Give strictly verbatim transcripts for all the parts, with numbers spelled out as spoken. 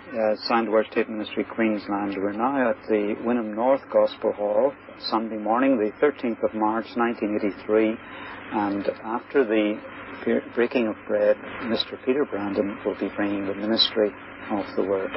uh, Sound Word Tape Ministry, Queensland. We're now at the Wynnum North Gospel Hall, Sunday morning, the thirteenth of March, nineteen eighty-three. And after the breaking of bread, Mister Peter Brandon will be bringing the ministry of the Word.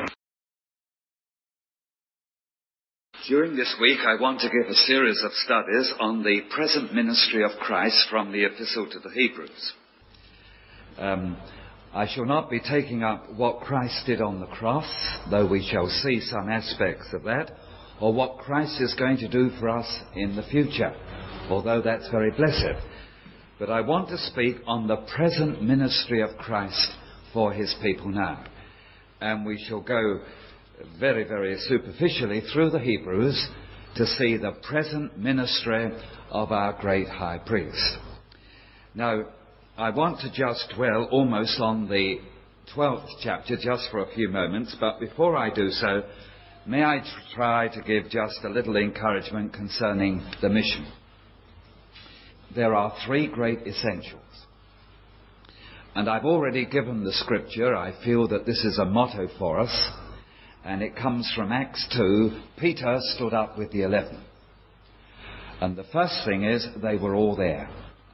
During this week, I want to give a series of studies on the present ministry of Christ from the Epistle to the Hebrews. Um, I shall not be taking up what Christ did on the cross, though we shall see some aspects of that, or what Christ is going to do for us in the future, although that's very blessed. But I want to speak on the present ministry of Christ for his people now. And we shall go very, very superficially through the Hebrews to see the present ministry of our great high priest. Now, I want to just dwell almost on the twelfth chapter just for a few moments, but before I do so, may I try to give just a little encouragement concerning the mission. There are three great essentials. And I've already given the scripture. I feel that this is a motto for us, and it comes from Acts two. Peter stood up with the eleven. And the first thing is, they were all there.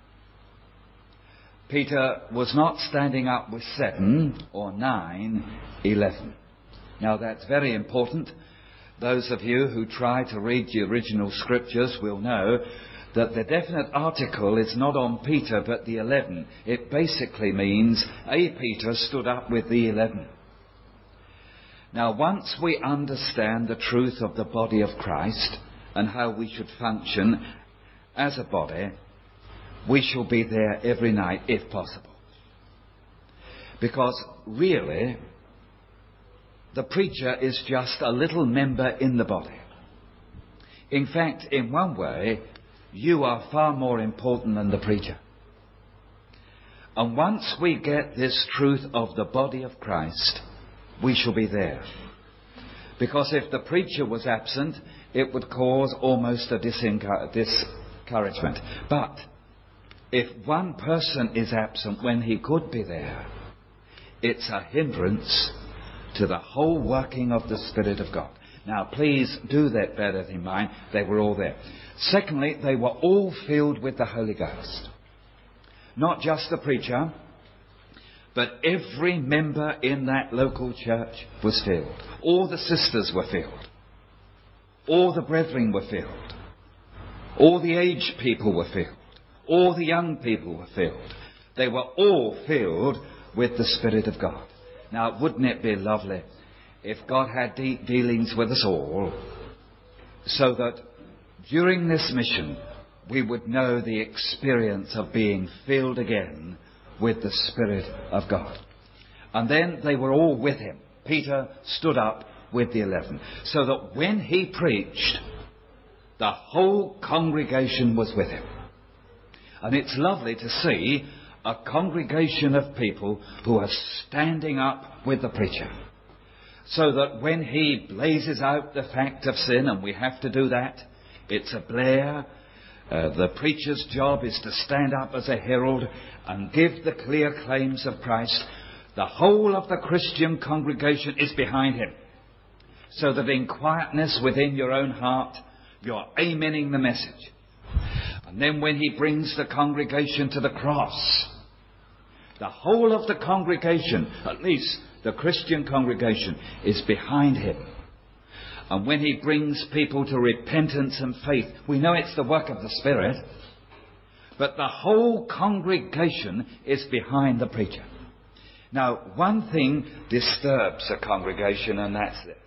Peter was not standing up with seven or nine, eleven. Now that's very important. Those of you who try to read the original scriptures will know that the definite article is not on Peter but the eleven. It basically means a Peter stood up with the eleven. Now once we understand the truth of the body of Christ and how we should function as a body, we shall be there every night if possible. Because really, the preacher is just a little member in the body. In fact, in one way, you are far more important than the preacher. And once we get this truth of the body of Christ, we shall be there. Because if the preacher was absent, it would cause almost a discouragement. But if one person is absent when he could be there, it's a hindrance to the whole working of the Spirit of God. Now, please do that better in mind. They were all there. Secondly, they were all filled with the Holy Ghost. Not just the preacher, but every member in that local church was filled. All the sisters were filled. All the brethren were filled. All the aged people were filled. All the young people were filled. They were all filled with the Spirit of God. Now, wouldn't it be lovely if God had deep dealings with us all, so that during this mission we would know the experience of being filled again with the Spirit of God. And then they were all with him. Peter stood up with the eleven, so that when he preached, the whole congregation was with him. And it's lovely to see a congregation of people who are standing up with the preacher. So that when he blazes out the fact of sin, and we have to do that, it's a blare. Uh, the preacher's job is to stand up as a herald and give the clear claims of Christ. The whole of the Christian congregation is behind him. So that in quietness within your own heart, you're amening the message. And then when he brings the congregation to the cross, the whole of the congregation, at least the Christian congregation, is behind him. And when he brings people to repentance and faith, we know it's the work of the Spirit, but the whole congregation is behind the preacher. Now, one thing disturbs a congregation, and that's this.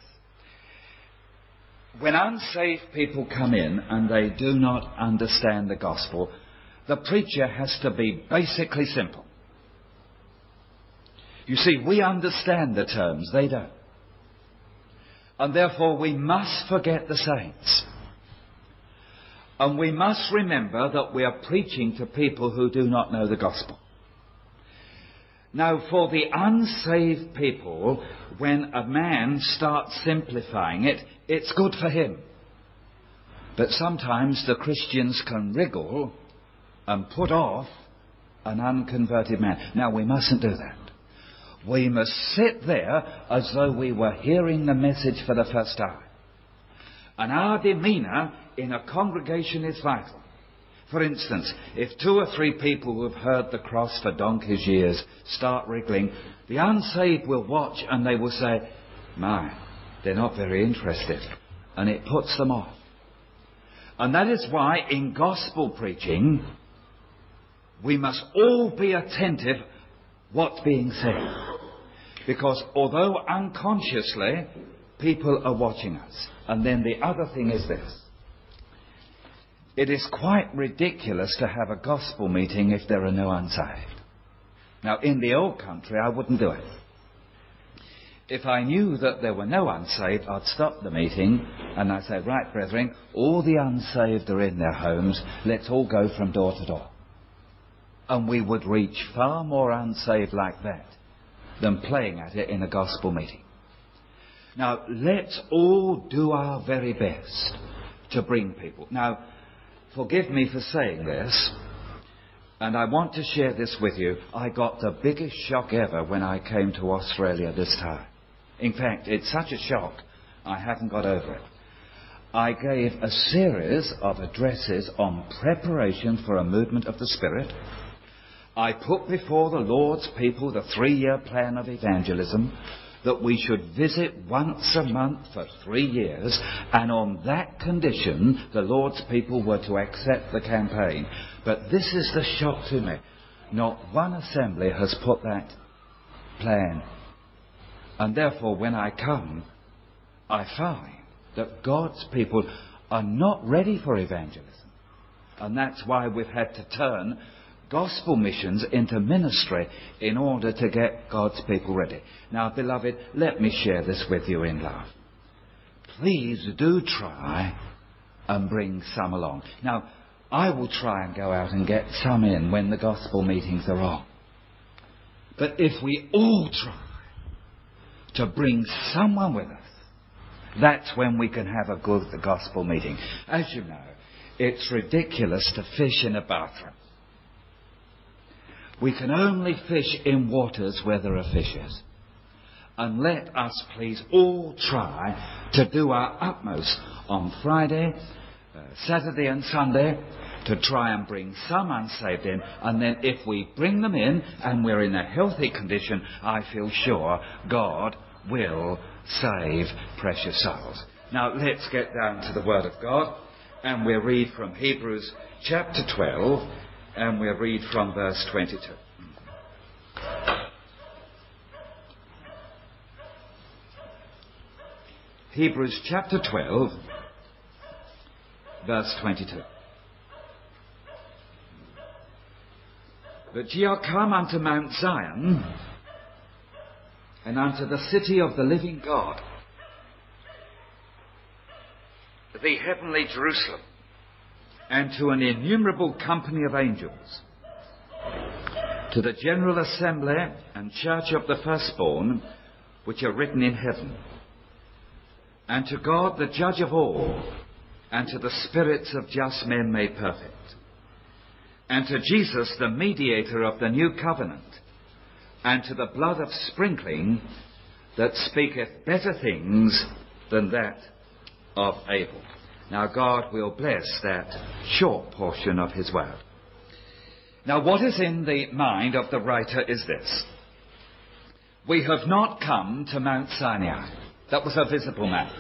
When unsaved people come in and they do not understand the gospel, the preacher has to be basically simple. You see, we understand the terms, they don't. And therefore we must forget the saints. And we must remember that we are preaching to people who do not know the gospel. Now, for the unsaved people, when a man starts simplifying it, it's good for him. But sometimes the Christians can wriggle and put off an unconverted man. Now, we mustn't do that. We must sit there as though we were hearing the message for the first time. And our demeanour in a congregation is vital. For instance, if two or three people who have heard the cross for donkey's years start wriggling, the unsaved will watch and they will say, "My, they're not very interested." And it puts them off. And that is why in gospel preaching, we must all be attentive what's being said. Because although unconsciously, people are watching us. And then the other thing is this. It is quite ridiculous to have a gospel meeting if there are no unsaved. Now, in the old country, I wouldn't do it. If I knew that there were no unsaved, I'd stop the meeting and I'd say, "Right, brethren, all the unsaved are in their homes. Let's all go from door to door." And we would reach far more unsaved like that than playing at it in a gospel meeting. Now, let's all do our very best to bring people. Now, forgive me for saying this, and I want to share this with you. I got the biggest shock ever when I came to Australia this time. In fact, it's such a shock, I haven't got over it. I gave a series of addresses on preparation for a movement of the Spirit. I put before the Lord's people the three-year plan of evangelism, that we should visit once a month for three years, and on that condition the Lord's people were to accept the campaign. But this is the shock to me. Not one assembly has put that plan. And therefore, when I come, I find that God's people are not ready for evangelism. And that's why we've had to turn gospel missions into ministry in order to get God's people ready. Now, beloved, let me share this with you in love. Please do try and bring some along. Now, I will try and go out and get some in when the gospel meetings are on. But if we all try to bring someone with us, that's when we can have a good gospel meeting. As you know, it's ridiculous to fish in a bathroom. We can only fish in waters where there are fishes. And let us please all try to do our utmost on Friday, uh, Saturday and Sunday to try and bring some unsaved in. And then if we bring them in and we're in a healthy condition, I feel sure God will save precious souls. Now let's get down to the Word of God, and we'll read from Hebrews chapter twelve, and we'll read from verse twenty-two. Hebrews chapter twelve, verse twenty-two. But ye are come unto Mount Zion, and unto the city of the living God, the heavenly Jerusalem, and to an innumerable company of angels, to the general assembly and church of the firstborn, which are written in heaven, and to God the judge of all, and to the spirits of just men made perfect, and to Jesus the mediator of the new covenant, and to the blood of sprinkling that speaketh better things than that of Abel. Now God will bless that short portion of his word. Now what is in the mind of the writer is this. We have not come to Mount Sinai. That was a visible mount.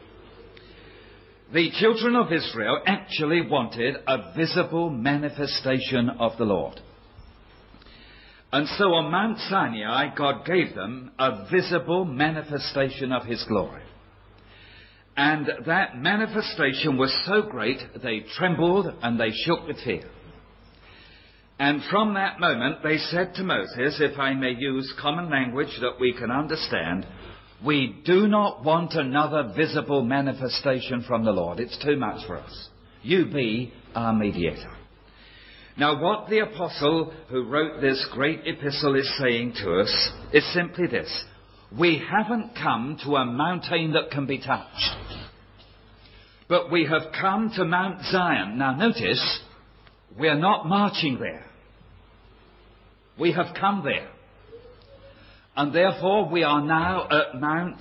The children of Israel actually wanted a visible manifestation of the Lord. And so on Mount Sinai, God gave them a visible manifestation of his glory. And that manifestation was so great, they trembled and they shook with fear. And from that moment, they said to Moses, if I may use common language that we can understand, we do not want another visible manifestation from the Lord. It's too much for us. You be our mediator. Now, what the apostle who wrote this great epistle is saying to us is simply this. We haven't come to a mountain that can be touched, but we have come to Mount Zion. Now, notice, we're not marching there. We have come there. And therefore we are now at Mount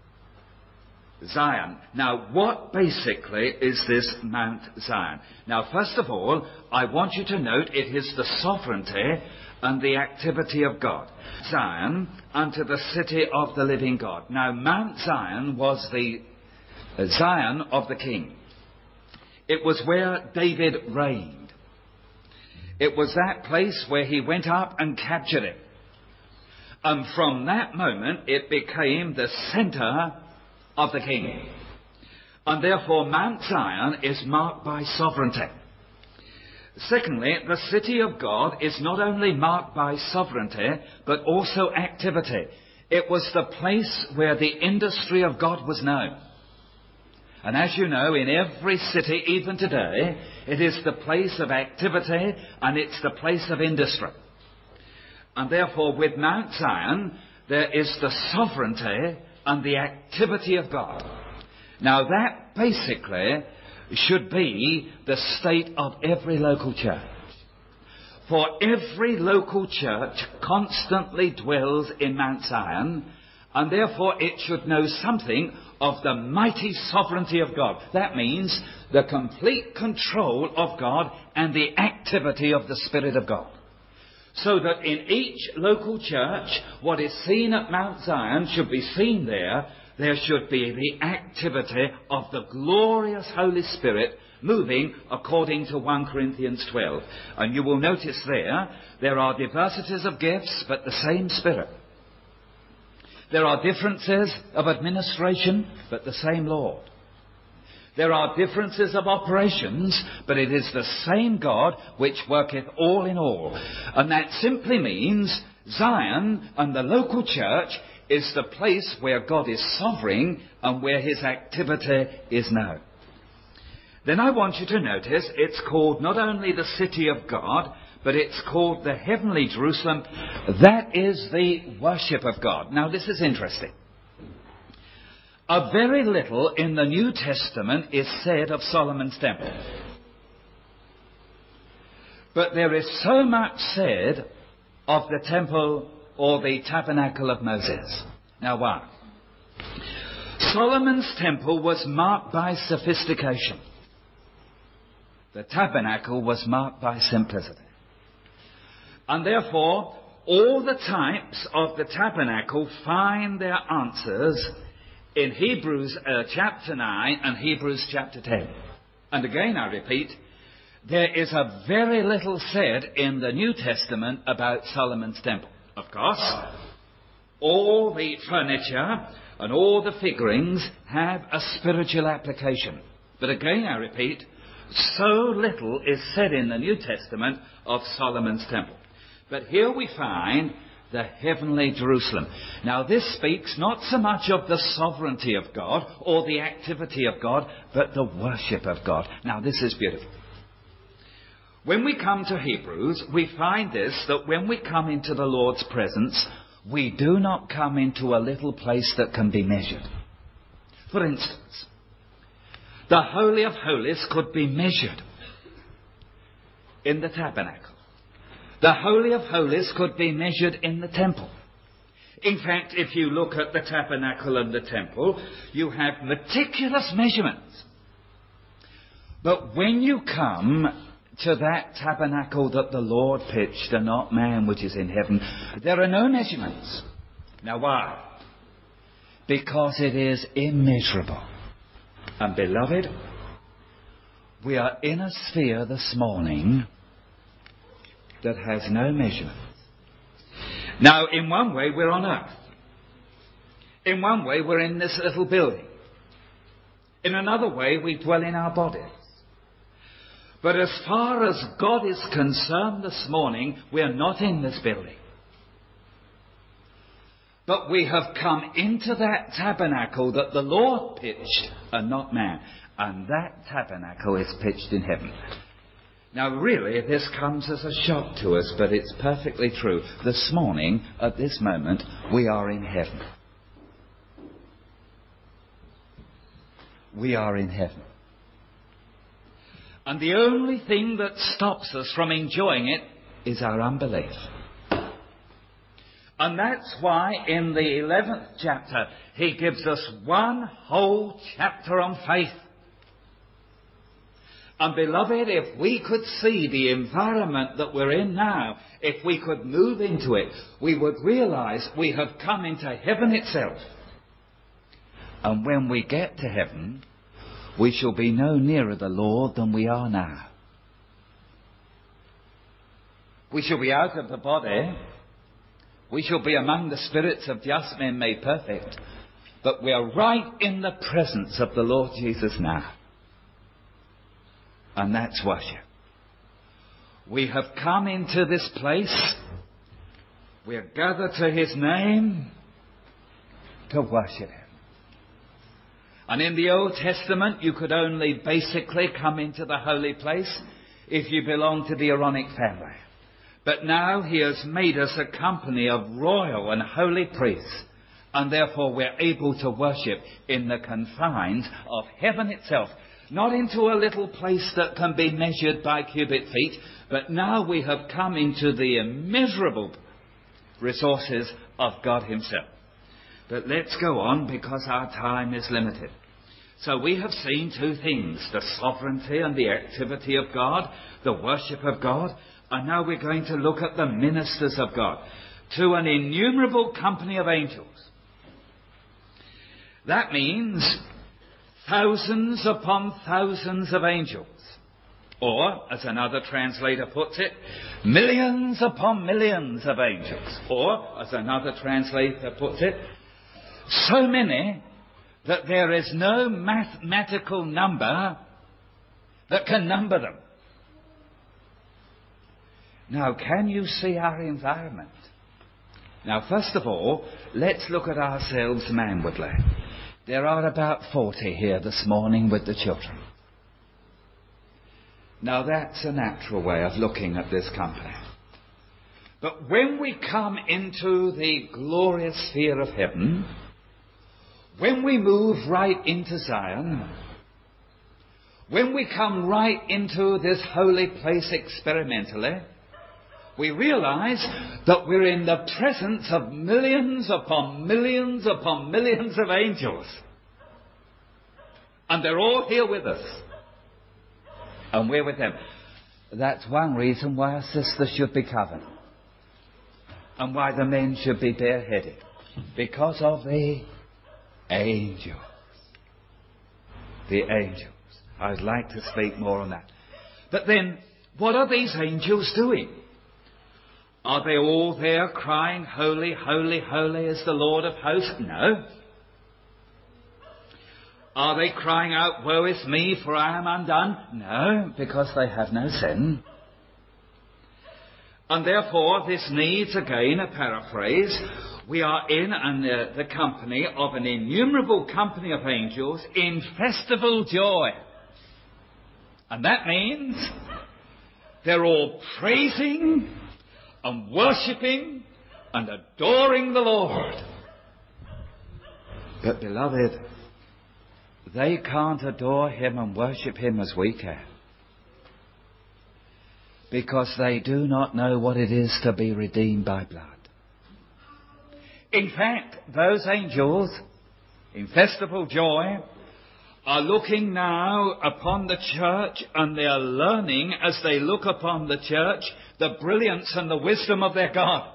Zion. Now, what basically is this Mount Zion? Now, first of all, I want you to note it is the sovereignty and the activity of God. Zion unto the city of the living God. Now, Mount Zion was the Zion of the king. It was where David reigned. It was that place where he went up and captured it. And from that moment, it became the centre of the king. And therefore Mount Zion is marked by sovereignty. Secondly, the city of God is not only marked by sovereignty, but also activity. It was the place where the industry of God was known. And as you know, in every city, even today, it is the place of activity and it's the place of industry. And therefore, with Mount Zion, there is the sovereignty and the activity of God. Now that basically should be the state of every local church. For every local church constantly dwells in Mount Zion, and therefore it should know something of the mighty sovereignty of God. That means the complete control of God and the activity of the Spirit of God. So that in each local church, what is seen at Mount Zion should be seen there. There should be the activity of the glorious Holy Spirit moving according to First Corinthians twelve. And you will notice there, there are diversities of gifts, but the same Spirit. There are differences of administration, but the same Lord. There are differences of operations, but it is the same God which worketh all in all. And that simply means Zion and the local church is the place where God is sovereign and where his activity is known. Then I want you to notice it's called not only the city of God, but it's called the heavenly Jerusalem. That is the worship of God. Now this is interesting. A very little in the New Testament is said of Solomon's temple. But there is so much said of the temple or the tabernacle of Moses. Now why? Solomon's temple was marked by sophistication. The tabernacle was marked by simplicity. And therefore, all the types of the tabernacle find their answers in Hebrews uh, chapter nine and Hebrews chapter ten. And again I repeat, there is a very little said in the New Testament about Solomon's temple. Of course, all the furniture and all the figurines have a spiritual application. But again I repeat, so little is said in the New Testament of Solomon's temple. But here we find the heavenly Jerusalem. Now this speaks not so much of the sovereignty of God or the activity of God, but the worship of God. Now this is beautiful. When we come to Hebrews, we find this, that when we come into the Lord's presence, we do not come into a little place that can be measured. For instance, the Holy of Holies could be measured in the tabernacle. The Holy of Holies could be measured in the temple. In fact, if you look at the tabernacle and the temple, you have meticulous measurements. But when you come to that tabernacle that the Lord pitched and not man which is in heaven, there are no measurements. Now why? Because it is immeasurable. And beloved, we are in a sphere this morning that has no measurement. Now, in one way, we're on earth. In one way, we're in this little building. In another way, we dwell in our bodies. But as far as God is concerned this morning, we are not in this building. But we have come into that tabernacle that the Lord pitched and not man. And that tabernacle is pitched in heaven. Now really, this comes as a shock to us, but it's perfectly true. This morning, at this moment, we are in heaven. We are in heaven. And the only thing that stops us from enjoying it is our unbelief. And that's why in the eleventh chapter he gives us one whole chapter on faith. And beloved, if we could see the environment that we're in now, if we could move into it, we would realize we have come into heaven itself. And when we get to heaven, we shall be no nearer the Lord than we are now. We shall be out of the body. We shall be among the spirits of just men made perfect. But we are right in the presence of the Lord Jesus now. And that's worship. We have come into this place. We are gathered to his name to worship him. And in the Old Testament, you could only basically come into the holy place if you belonged to the Aaronic family. But now he has made us a company of royal and holy priests. And therefore we're able to worship in the confines of heaven itself. Not into a little place that can be measured by cubic feet, but now we have come into the immeasurable resources of God himself. But let's go on because our time is limited. So we have seen two things, the sovereignty and the activity of God, the worship of God, and now we're going to look at the ministers of God, to an innumerable company of angels. That means thousands upon thousands of angels. Or, as another translator puts it, millions upon millions of angels. Or, as another translator puts it, so many that there is no mathematical number that can number them. Now, can you see our environment? Now, first of all, let's look at ourselves manwardly. There are about forty here this morning with the children. Now that's a natural way of looking at this company. But when we come into the glorious sphere of heaven, when we move right into Zion, when we come right into this holy place experimentally, we realize that we're in the presence of millions upon millions upon millions of angels. And they're all here with us. And we're with them. That's one reason why our sisters should be covered. And why the men should be bareheaded. Because of the angels. The angels. I'd like to speak more on that. But then, what are these angels doing? Are they all there crying, holy, holy, holy is the Lord of hosts? No. Are they crying out, woe is me, for I am undone? No, because they have no sin. And therefore, this needs again a paraphrase. We are in an, uh, the company of an innumerable company of angels in festival joy. And that means they're all praising and worshipping and adoring the Lord. But beloved, they can't adore him and worship him as we can. Because they do not know what it is to be redeemed by blood. In fact, those angels in festival joy are looking now upon the church, and they are learning as they look upon the church the brilliance and the wisdom of their God.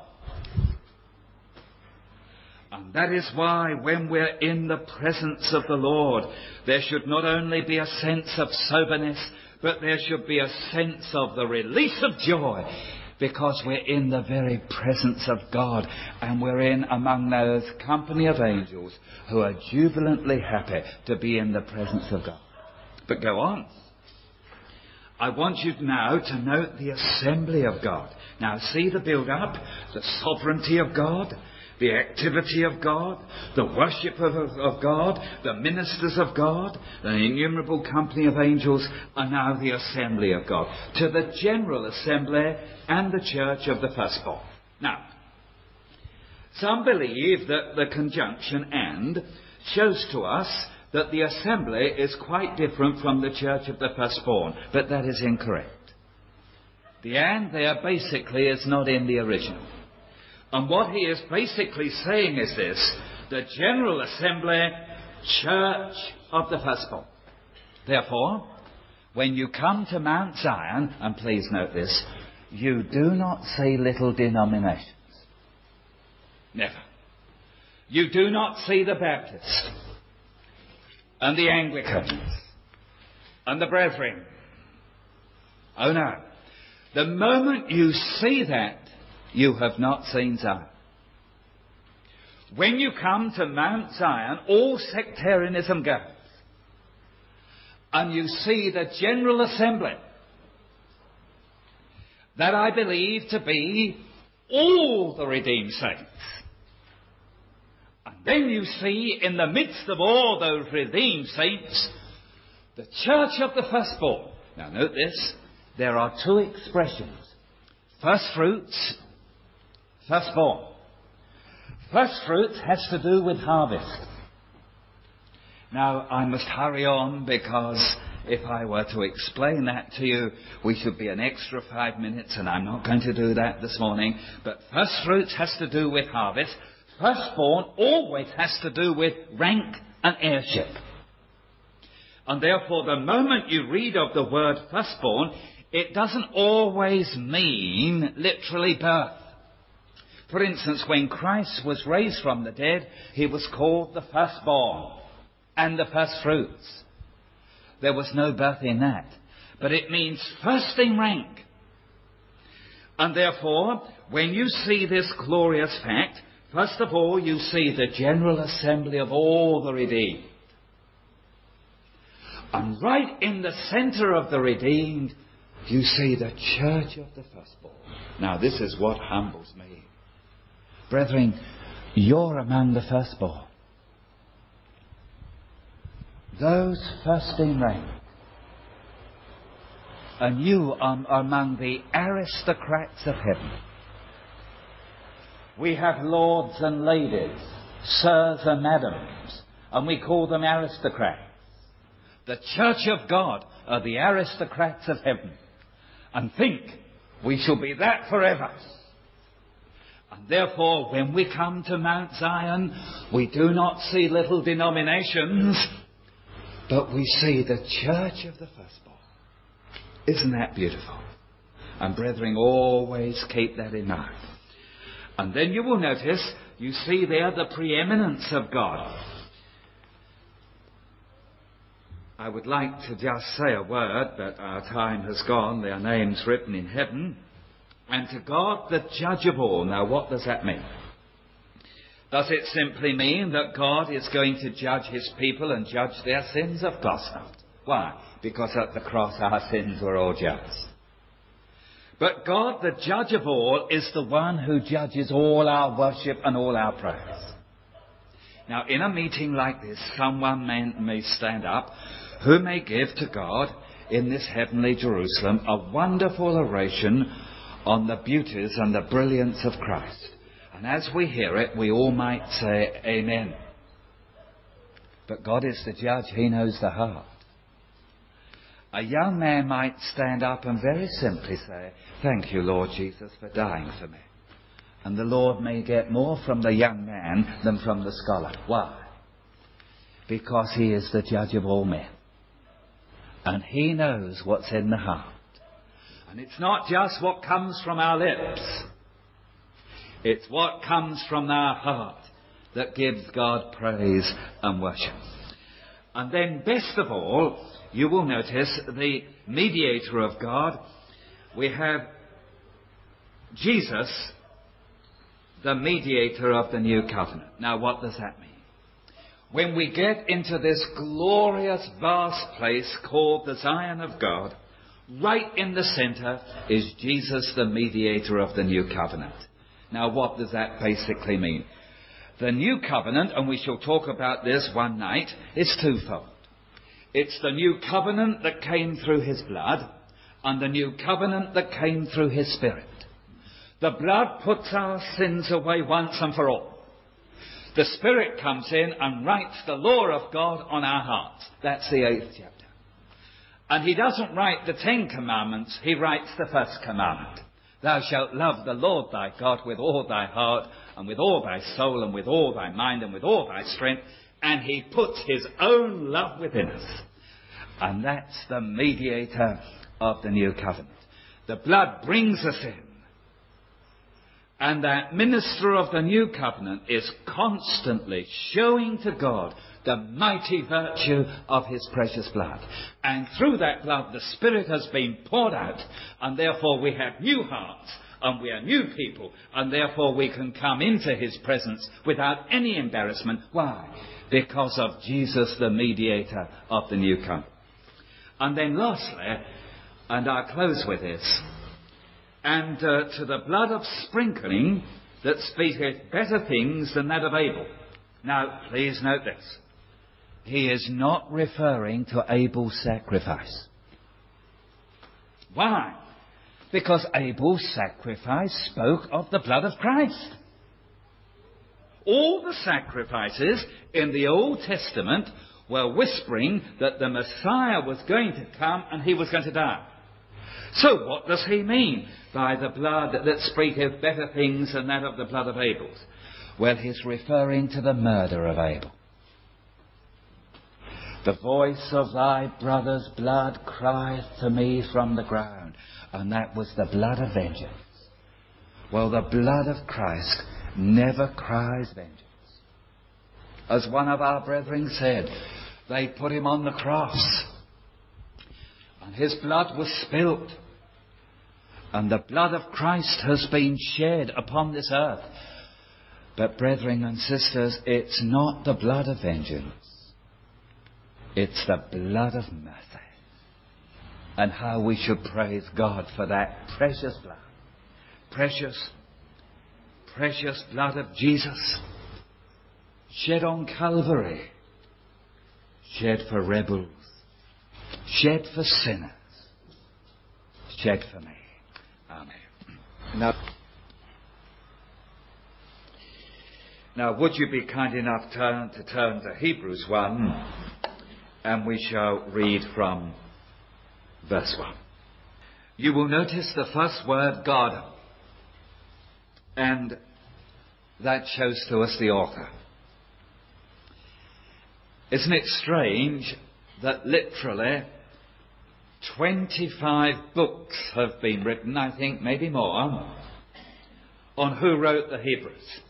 And that is why when we're in the presence of the Lord, there should not only be a sense of soberness, but there should be a sense of the release of joy, because we're in the very presence of God, and we're in among those company of angels who are jubilantly happy to be in the presence of God. But go on. I want you now to note the assembly of God. Now see the build-up, the sovereignty of God, the activity of God, the worship of, of God, the ministers of God, the innumerable company of angels, and now the assembly of God, to the general assembly and the church of the firstborn. Now, some believe that the conjunction "and" shows to us that the assembly is quite different from the church of the firstborn, but that is incorrect. The "and" there basically is not in the original. And what he is basically saying is this: the General Assembly, Church of the Firstborn. Therefore, when you come to Mount Zion, and please note this, you do not see little denominations. Never. You do not see the Baptists and the Anglicans and the Brethren. Oh no. The moment you see that, you have not seen Zion. When you come to Mount Zion, all sectarianism goes. And you see the General Assembly that I believe to be all the redeemed saints. And then you see in the midst of all those redeemed saints, the Church of the Firstborn. Now note this, there are two expressions: first fruits, firstborn. First fruits has to do with harvest. Now, I must hurry on, because if I were to explain that to you, we should be an extra five minutes, and I'm not going to do that this morning. But first fruits has to do with harvest. Firstborn always has to do with rank and heirship. And therefore, the moment you read of the word firstborn, it doesn't always mean literally birth. For instance, when Christ was raised from the dead, he was called the firstborn and the first fruits. There was no birth in that. But it means first in rank. And therefore, when you see this glorious fact, first of all, you see the General Assembly of all the redeemed. And right in the centre of the redeemed, you see the Church of the Firstborn. Now, this is what humbles me. Brethren, you're among the firstborn. Those first in rank. And you are among the aristocrats of heaven. We have lords and ladies, sirs and madams, and we call them aristocrats. The Church of God are the aristocrats of heaven. And think, we shall be that forever. And therefore, when we come to Mount Zion, we do not see little denominations, but we see the Church of the Firstborn. Isn't that beautiful? And brethren, always keep that in mind. And then you will notice, you see there the preeminence of God. I would like to just say a word, but our time has gone. Their names written in heaven. And to God, the judge of all. Now, what does that mean? Does it simply mean that God is going to judge his people and judge their sins? Of course not. Why? Because at the cross our sins were all judged. But God, the judge of all, is the one who judges all our worship and all our praise. Now, in a meeting like this, someone may, may stand up who may give to God in this heavenly Jerusalem a wonderful oration on the beauties and the brilliance of Christ. And as we hear it, we all might say, Amen. But God is the judge. He knows the heart. A young man might stand up and very simply say, thank you, Lord Jesus, for dying for me. And the Lord may get more from the young man than from the scholar. Why? Because he is the judge of all men. And he knows what's in the heart. And it's not just what comes from our lips. It's what comes from our heart that gives God praise and worship. And then, best of all, you will notice the mediator of God. We have Jesus, the mediator of the new covenant. Now, what does that mean? When we get into this glorious, vast place called the Zion of God, right in the centre is Jesus, the mediator of the new covenant. Now, what does that basically mean? The new covenant, and we shall talk about this one night, is twofold. It's the new covenant that came through his blood, and the new covenant that came through his Spirit. The blood puts our sins away once and for all. The Spirit comes in and writes the law of God on our hearts. That's the eighth chapter. And he doesn't write the Ten Commandments, he writes the first commandment. Thou shalt love the Lord thy God with all thy heart, and with all thy soul, and with all thy mind, and with all thy strength. And he puts his own love within us. And that's the mediator of the new covenant. The blood brings us in. And that minister of the new covenant is constantly showing to God the mighty virtue of his precious blood. And through that blood the Spirit has been poured out, and therefore we have new hearts, and we are new people, and therefore we can come into his presence without any embarrassment. Why? Because of Jesus, the mediator of the new covenant. And then lastly, and I'll close with this, and uh, to the blood of sprinkling that speaketh better things than that of Abel. Now, please note this. He is not referring to Abel's sacrifice. Why? Because Abel's sacrifice spoke of the blood of Christ. All the sacrifices in the Old Testament were whispering that the Messiah was going to come and he was going to die. So what does he mean by the blood that speaketh better things than that of the blood of Abel's? Well, he's referring to the murder of Abel. The voice of thy brother's blood crieth to me from the ground. And that was the blood of vengeance. Well, the blood of Christ never cries vengeance. As one of our brethren said, they put him on the cross, and his blood was spilt, and the blood of Christ has been shed upon this earth. But brethren and sisters, it's not the blood of vengeance. It's the blood of mercy. And how we should praise God for that precious blood. Precious, precious blood of Jesus, shed on Calvary, shed for rebels, shed for sinners, shed for me. Amen. Now, now would you be kind enough turn, to turn to Hebrews one, and we shall read from verse one. You will notice the first word, God, and that shows to us the author. Isn't it strange that literally twenty-five books have been written, I think maybe more, on who wrote the Hebrews?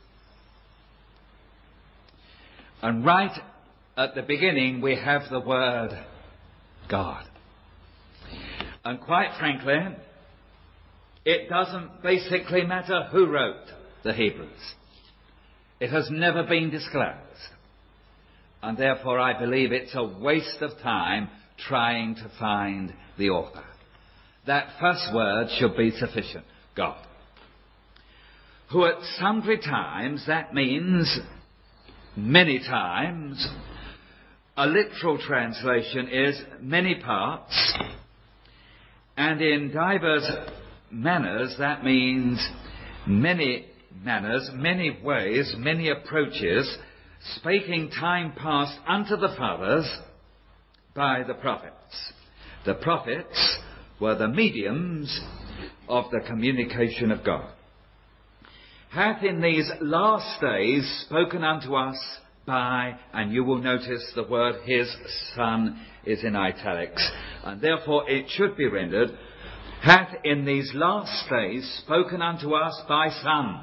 And right at the beginning we have the word God. And quite frankly, it doesn't basically matter who wrote the Hebrews. It has never been disclosed. And therefore I believe it's a waste of time trying to find the author. That first word should be sufficient. God. Who at sundry times, that means many times, a literal translation is many parts, and in divers manners, that means many manners, many ways, many approaches, speaking time past unto the fathers by the prophets. The prophets were the mediums of the communication of God. Hath in these last days spoken unto us by, and you will notice the word his Son is in italics, and therefore it should be rendered, hath in these last days spoken unto us by Son,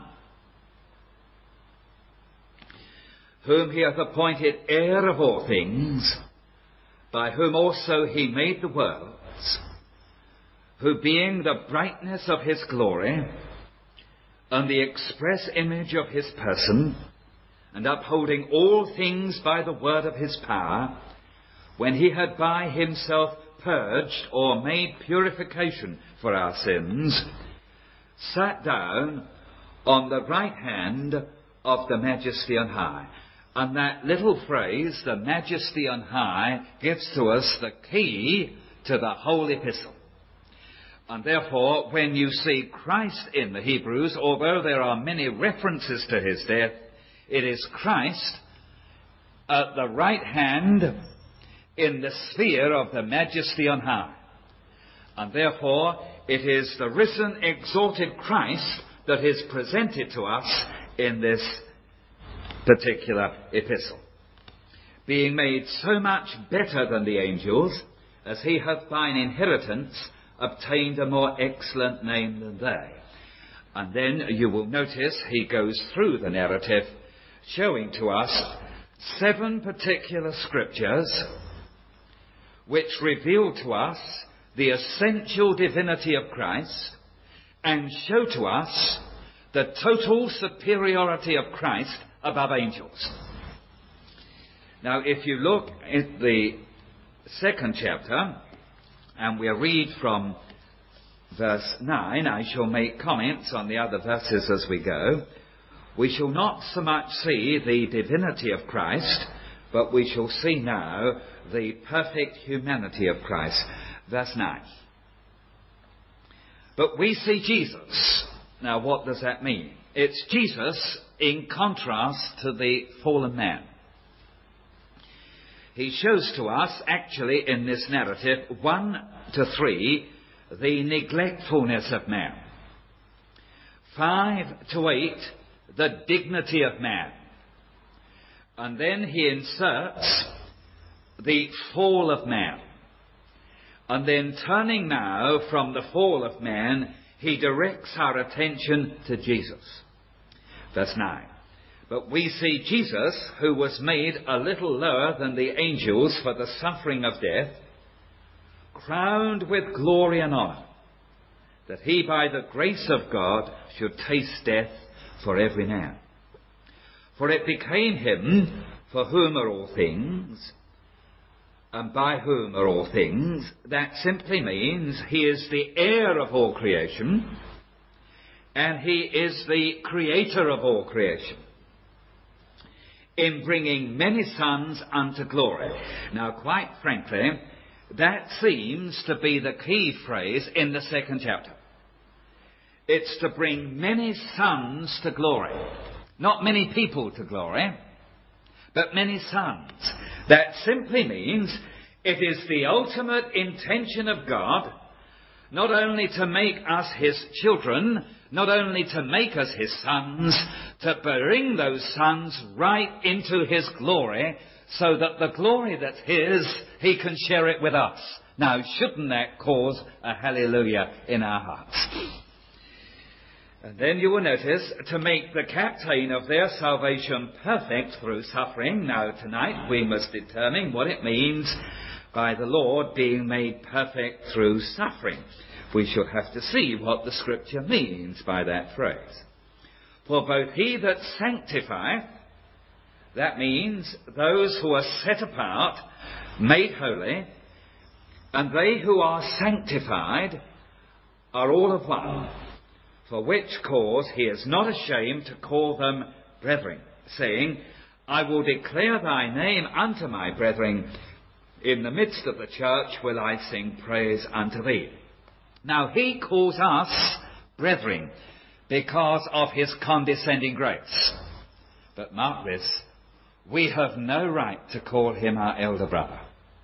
whom he hath appointed heir of all things, by whom also he made the worlds, who being the brightness of his glory, and the express image of his person, and upholding all things by the word of his power, when he had by himself purged or made purification for our sins, sat down on the right hand of the Majesty on high. And that little phrase, the Majesty on high, gives to us the key to the whole epistle. And therefore, when you see Christ in the Hebrews, although there are many references to his death, it is Christ at the right hand in the sphere of the Majesty on high. And therefore, it is the risen, exalted Christ that is presented to us in this particular epistle. Being made so much better than the angels, as he hath by an inheritance obtained a more excellent name than they. And then you will notice he goes through the narrative, showing to us seven particular scriptures which reveal to us the essential divinity of Christ and show to us the total superiority of Christ above angels. Now, if you look at the second chapter, and we'll read from verse nine, I shall make comments on the other verses as we go. We shall not so much see the divinity of Christ, but we shall see now the perfect humanity of Christ. Verse nine. But we see Jesus. Now, what does that mean? It's Jesus in contrast to the fallen man. He shows to us, actually, in this narrative, one to three, the neglectfulness of man. Five to eight, the dignity of man. And then he inserts the fall of man. And then turning now from the fall of man, he directs our attention to Jesus. Verse nine. But we see Jesus, who was made a little lower than the angels for the suffering of death, crowned with glory and honour, that he by the grace of God should taste death for every man. For it became him, for whom are all things, and by whom are all things. That simply means he is the heir of all creation, and he is the creator of all creation, in bringing many sons unto glory. Now, quite frankly, that seems to be the key phrase in the second chapter. It's to bring many sons to glory. Not many people to glory, but many sons. That simply means it is the ultimate intention of God not only to make us his children, not only to make us his sons, to bring those sons right into his glory, so that the glory that's his, he can share it with us. Now, shouldn't that cause a hallelujah in our hearts? And then you will notice, to make the captain of their salvation perfect through suffering. Now, tonight we must determine what it means by the Lord being made perfect through suffering. We shall have to see what the Scripture means by that phrase. For both he that sanctifieth, that means those who are set apart, made holy, and they who are sanctified are all of one. For which cause he is not ashamed to call them brethren, saying, I will declare thy name unto my brethren. In the midst of the church will I sing praise unto thee. Now, he calls us brethren because of his condescending grace. But mark this, we have no right to call him our elder brother.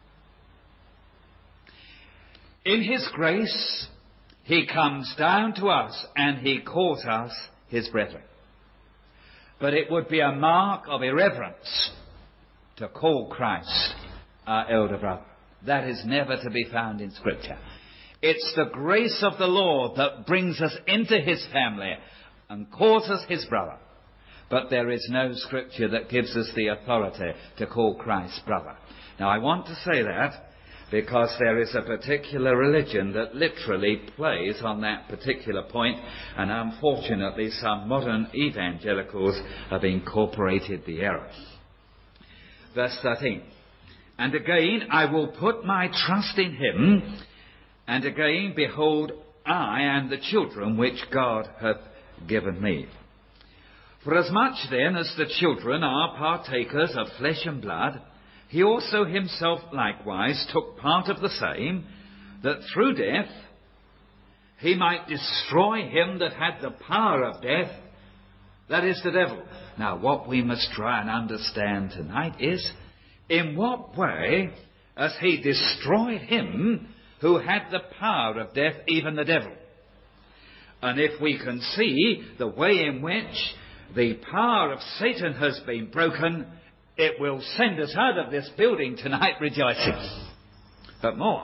In his grace, he comes down to us and he calls us his brethren. But it would be a mark of irreverence to call Christ our elder brother. That is never to be found in Scripture. It's the grace of the Lord that brings us into his family and calls us his brother. But there is no Scripture that gives us the authority to call Christ brother. Now, I want to say that because there is a particular religion that literally plays on that particular point, and unfortunately some modern evangelicals have incorporated the error. Verse thirteen. And again, I will put my trust in him, and again, behold, I and the children which God hath given me. For as much then as the children are partakers of flesh and blood, he also himself likewise took part of the same, that through death he might destroy him that had the power of death, that is the devil. Now, what we must try and understand tonight is, in what way has he destroyed him who had the power of death, even the devil. And if we can see the way in which the power of Satan has been broken, it will send us out of this building tonight rejoicing. But more.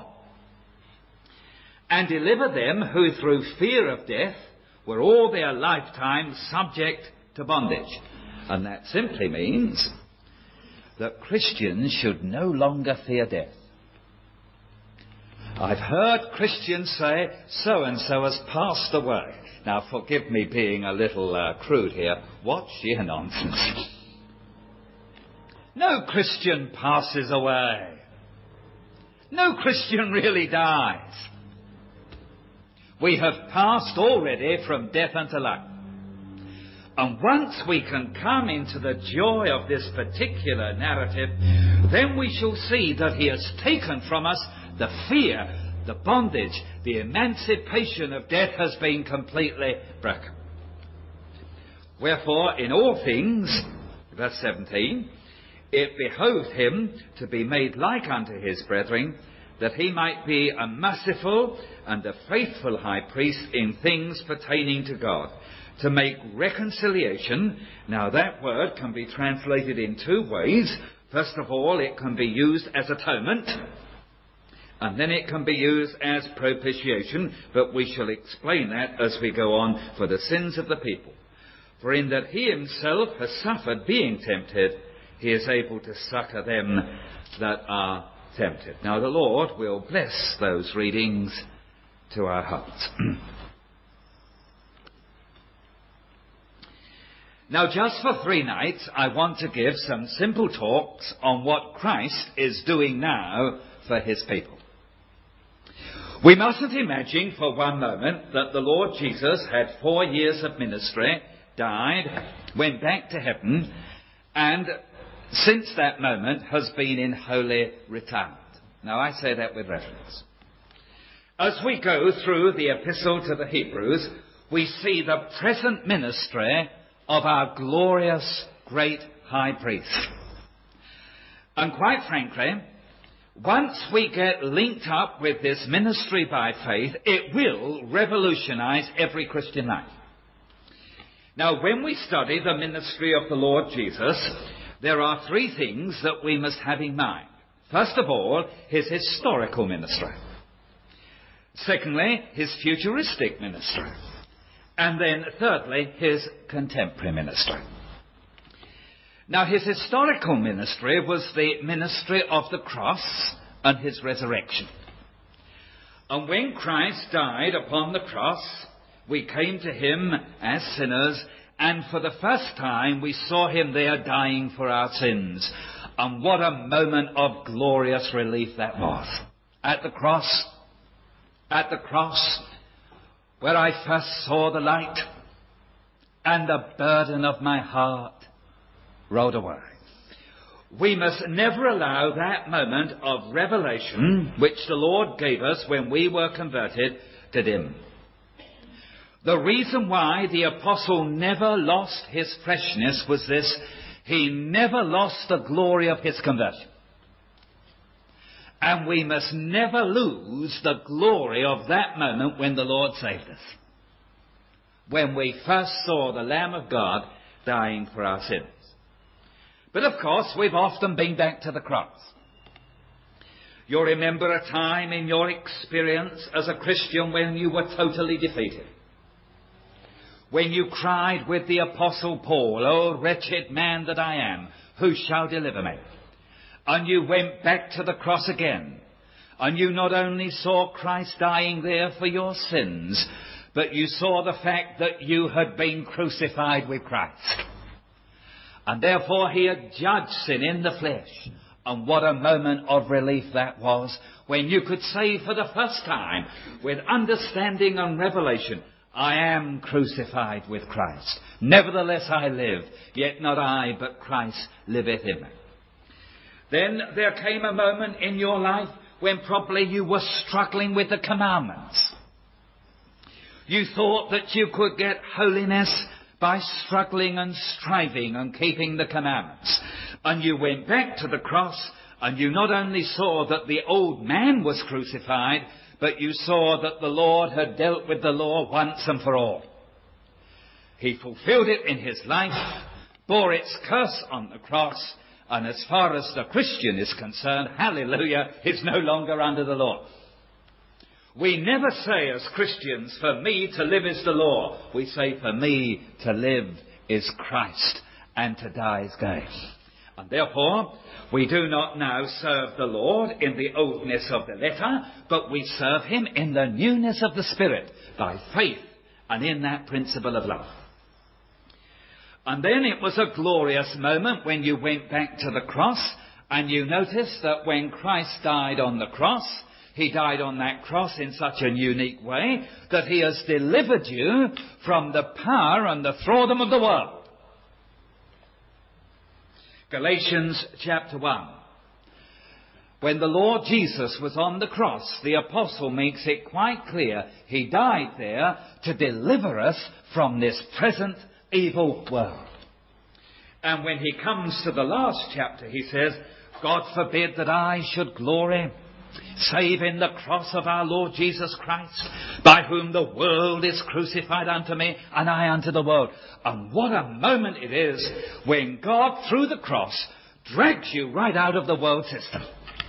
And deliver them who through fear of death were all their lifetime subject to bondage. And that simply means that Christians should no longer fear death. I've heard Christians say, so-and-so has passed away. Now, forgive me being a little uh, crude here. What sheer nonsense. No Christian passes away. No Christian really dies. We have passed already from death unto life. And once we can come into the joy of this particular narrative, then we shall see that he has taken from us the fear, the bondage, the emancipation of death has been completely broken. Wherefore, in all things, verse seventeen, it behoved him to be made like unto his brethren, that he might be a merciful and a faithful high priest in things pertaining to God, to make reconciliation. Now that word can be translated in two ways. First of all, it can be used as atonement, and then it can be used as propitiation, but we shall explain that as we go on, for the sins of the people. For in that he himself has suffered being tempted, he is able to succour them that are tempted. Now the Lord will bless those readings to our hearts. Now just for three nights I want to give some simple talks on what Christ is doing now for his people. We mustn't imagine for one moment that the Lord Jesus had four years of ministry, died, went back to heaven, and since that moment has been in holy retirement. Now I say that with reverence. As we go through the epistle to the Hebrews, we see the present ministry of our glorious great high priest. And quite frankly, once we get linked up with this ministry by faith, it will revolutionize every Christian life. Now, when we study the ministry of the Lord Jesus, there are three things that we must have in mind. First of all, his historical ministry. Secondly, his futuristic ministry. And then, thirdly, his contemporary ministry. Now, his historical ministry was the ministry of the cross and his resurrection. And when Christ died upon the cross, we came to him as sinners, and for the first time we saw him there dying for our sins. And what a moment of glorious relief that was. At the cross, at the cross, where I first saw the light, and the burden of my heart rolled away. We must never allow that moment of revelation, which the Lord gave us when we were converted, to dim. The reason why the apostle never lost his freshness was this: he never lost the glory of his conversion. And we must never lose the glory of that moment when the Lord saved us. When we first saw the Lamb of God dying for our sins. But of course, we've often been back to the cross. You'll remember a time in your experience as a Christian when you were totally defeated. When you cried with the Apostle Paul, "O wretched man that I am, who shall deliver me?" And you went back to the cross again. And you not only saw Christ dying there for your sins, but you saw the fact that you had been crucified with Christ. And therefore he had judged sin in the flesh. And what a moment of relief that was, when you could say for the first time, with understanding and revelation, "I am crucified with Christ. Nevertheless I live, yet not I, but Christ liveth in me." Then there came a moment in your life when probably you were struggling with the commandments. You thought that you could get holiness by struggling and striving and keeping the commandments. And you went back to the cross, and you not only saw that the old man was crucified, but you saw that the Lord had dealt with the law once and for all. He fulfilled it in his life, bore its curse on the cross, and as far as the Christian is concerned, hallelujah, is no longer under the law. We never say as Christians, for me to live is the law. We say, for me to live is Christ, and to die is gain. And therefore, we do not now serve the Lord in the oldness of the letter, but we serve him in the newness of the Spirit, by faith and in that principle of love. And then it was a glorious moment when you went back to the cross, and you noticed that when Christ died on the cross, he died on that cross in such a unique way that he has delivered you from the power and the thraldom of the world. Galatians chapter one. When the Lord Jesus was on the cross, the apostle makes it quite clear he died there to deliver us from this present evil world. And when he comes to the last chapter, he says, God forbid that I should glory save in the cross of our Lord Jesus Christ, by whom the world is crucified unto me, and I unto the world. And what a moment it is when God, through the cross, drags you right out of the world system.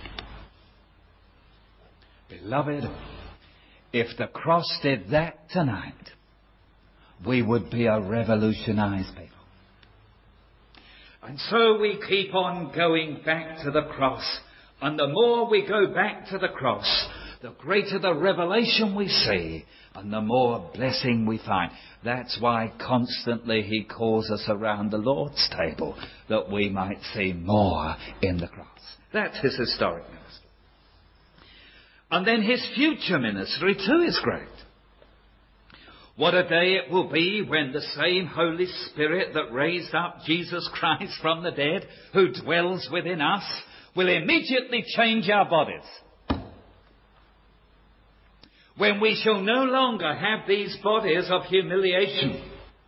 Beloved, if the cross did that tonight, we would be a revolutionized people. And so we keep on going back to the cross. And the more we go back to the cross, the greater the revelation we see, and the more blessing we find. That's why constantly he calls us around the Lord's table, that we might see more in the cross. That's his historic ministry. And then his future ministry too is great. What a day it will be when the same Holy Spirit that raised up Jesus Christ from the dead, who dwells within us, will immediately change our bodies. When we shall no longer have these bodies of humiliation.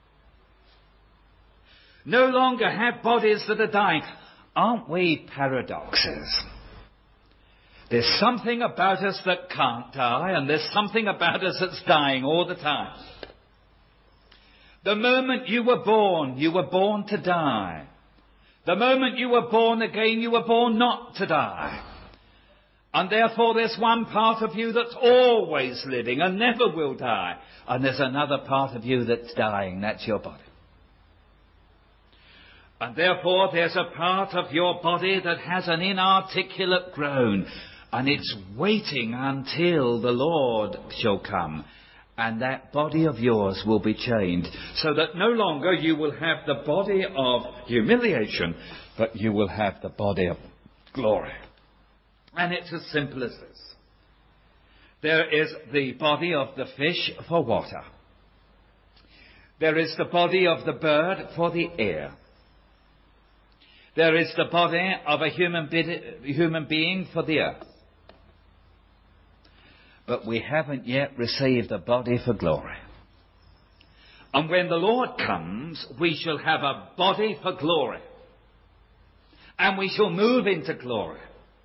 No longer have bodies that are dying. Aren't we paradoxes? There's something about us that can't die, and there's something about us that's dying all the time. The moment you were born, you were born to die. The moment you were born again, you were born not to die. And therefore there's one part of you that's always living and never will die. And there's another part of you that's dying. That's your body. And therefore there's a part of your body that has an inarticulate groan. And it's waiting until the Lord shall come. And that body of yours will be changed, so that no longer you will have the body of humiliation, but you will have the body of glory. And it's as simple as this. There is the body of the fish for water. There is the body of the bird for the air. There is the body of a human, be- human being for the earth. But we haven't yet received a body for glory. And when the Lord comes, we shall have a body for glory. And we shall move into glory.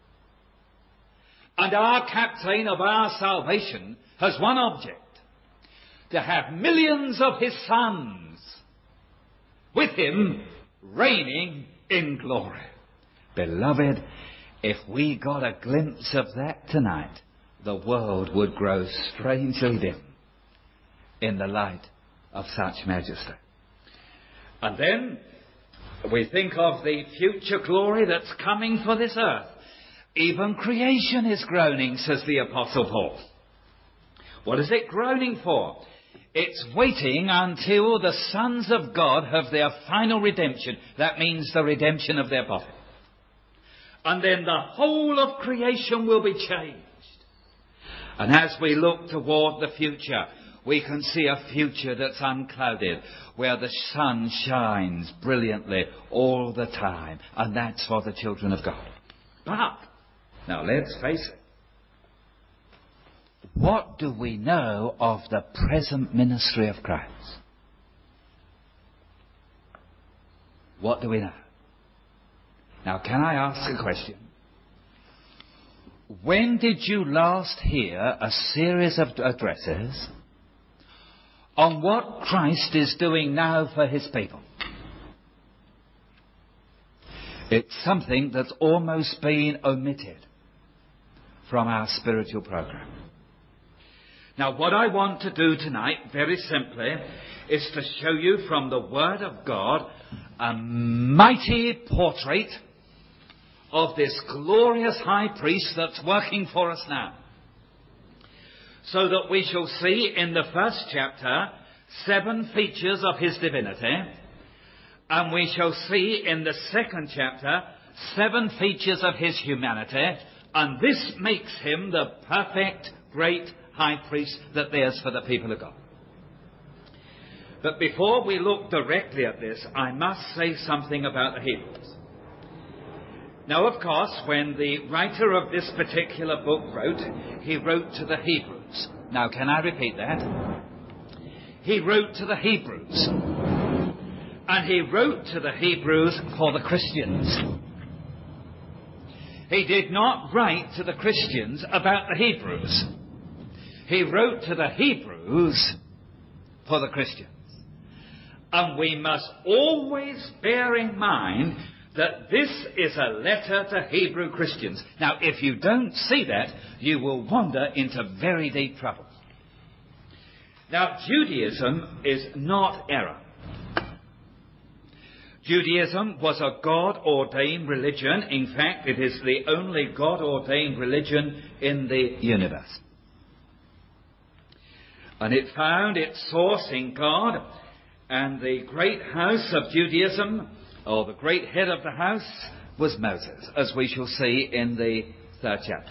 And our captain of our salvation has one object: to have millions of his sons with him reigning in glory. Beloved, if we got a glimpse of that tonight, the world would grow strangely dim in the light of such majesty. And then we think of the future glory that's coming for this earth. Even creation is groaning, says the Apostle Paul. What is it groaning for? It's waiting until the sons of God have their final redemption. That means the redemption of their body. And then the whole of creation will be changed. And as we look toward the future, we can see a future that's unclouded, where the sun shines brilliantly all the time. And that's for the children of God. But, now let's face it. What do we know of the present ministry of Christ? What do we know? Now, can I ask a question? when did you last hear a series of addresses on what Christ is doing now for his people? It's something that's almost been omitted from our spiritual program. Now, what I want to do tonight, very simply, is to show you from the Word of God a mighty portrait of this glorious high priest that's working for us now. So that we shall see in the first chapter seven features of his divinity, and we shall see in the second chapter seven features of his humanity, and this makes him the perfect great high priest that there's for the people of God. But before we look directly at this, I must say something about the Hebrews. Now, of course, when the writer of this particular book wrote, he wrote to the Hebrews. Now, can I repeat that? He wrote to the Hebrews. And he wrote to the Hebrews for the Christians. He did not write to the Christians about the Hebrews. He wrote to the Hebrews for the Christians. And we must always bear in mind that this is a letter to Hebrew Christians. Now, if you don't see that, you will wander into very deep trouble. Now, Judaism is not error. Judaism was a God-ordained religion. In fact, it is the only God-ordained religion in the universe. And it found its source in God, and the great house of Judaism, or the great head of the house, was Moses, as we shall see in the third chapter.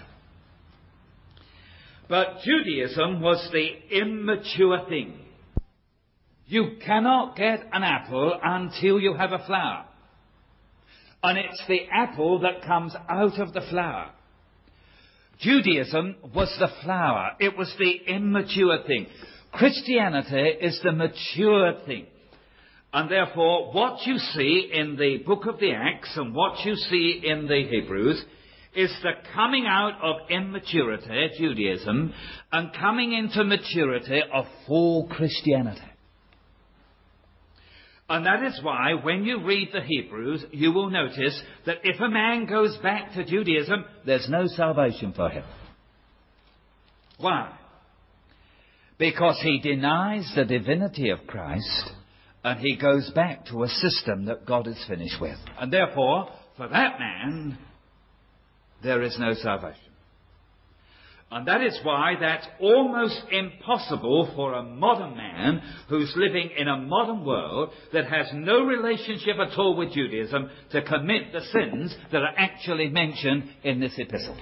But Judaism was the immature thing. You cannot get an apple until you have a flower. And it's the apple that comes out of the flower. Judaism was the flower. It was the immature thing. Christianity is the mature thing. And therefore, what you see in the book of the Acts and what you see in the Hebrews is the coming out of immaturity, Judaism, and coming into maturity of full Christianity. And that is why when you read the Hebrews, you will notice that if a man goes back to Judaism, there's no salvation for him. Why? Because he denies the divinity of Christ and he goes back to a system that God is finished with. And therefore, for that man, there is no salvation. And that is why that's almost impossible for a modern man who's living in a modern world that has no relationship at all with Judaism to commit the sins that are actually mentioned in this epistle.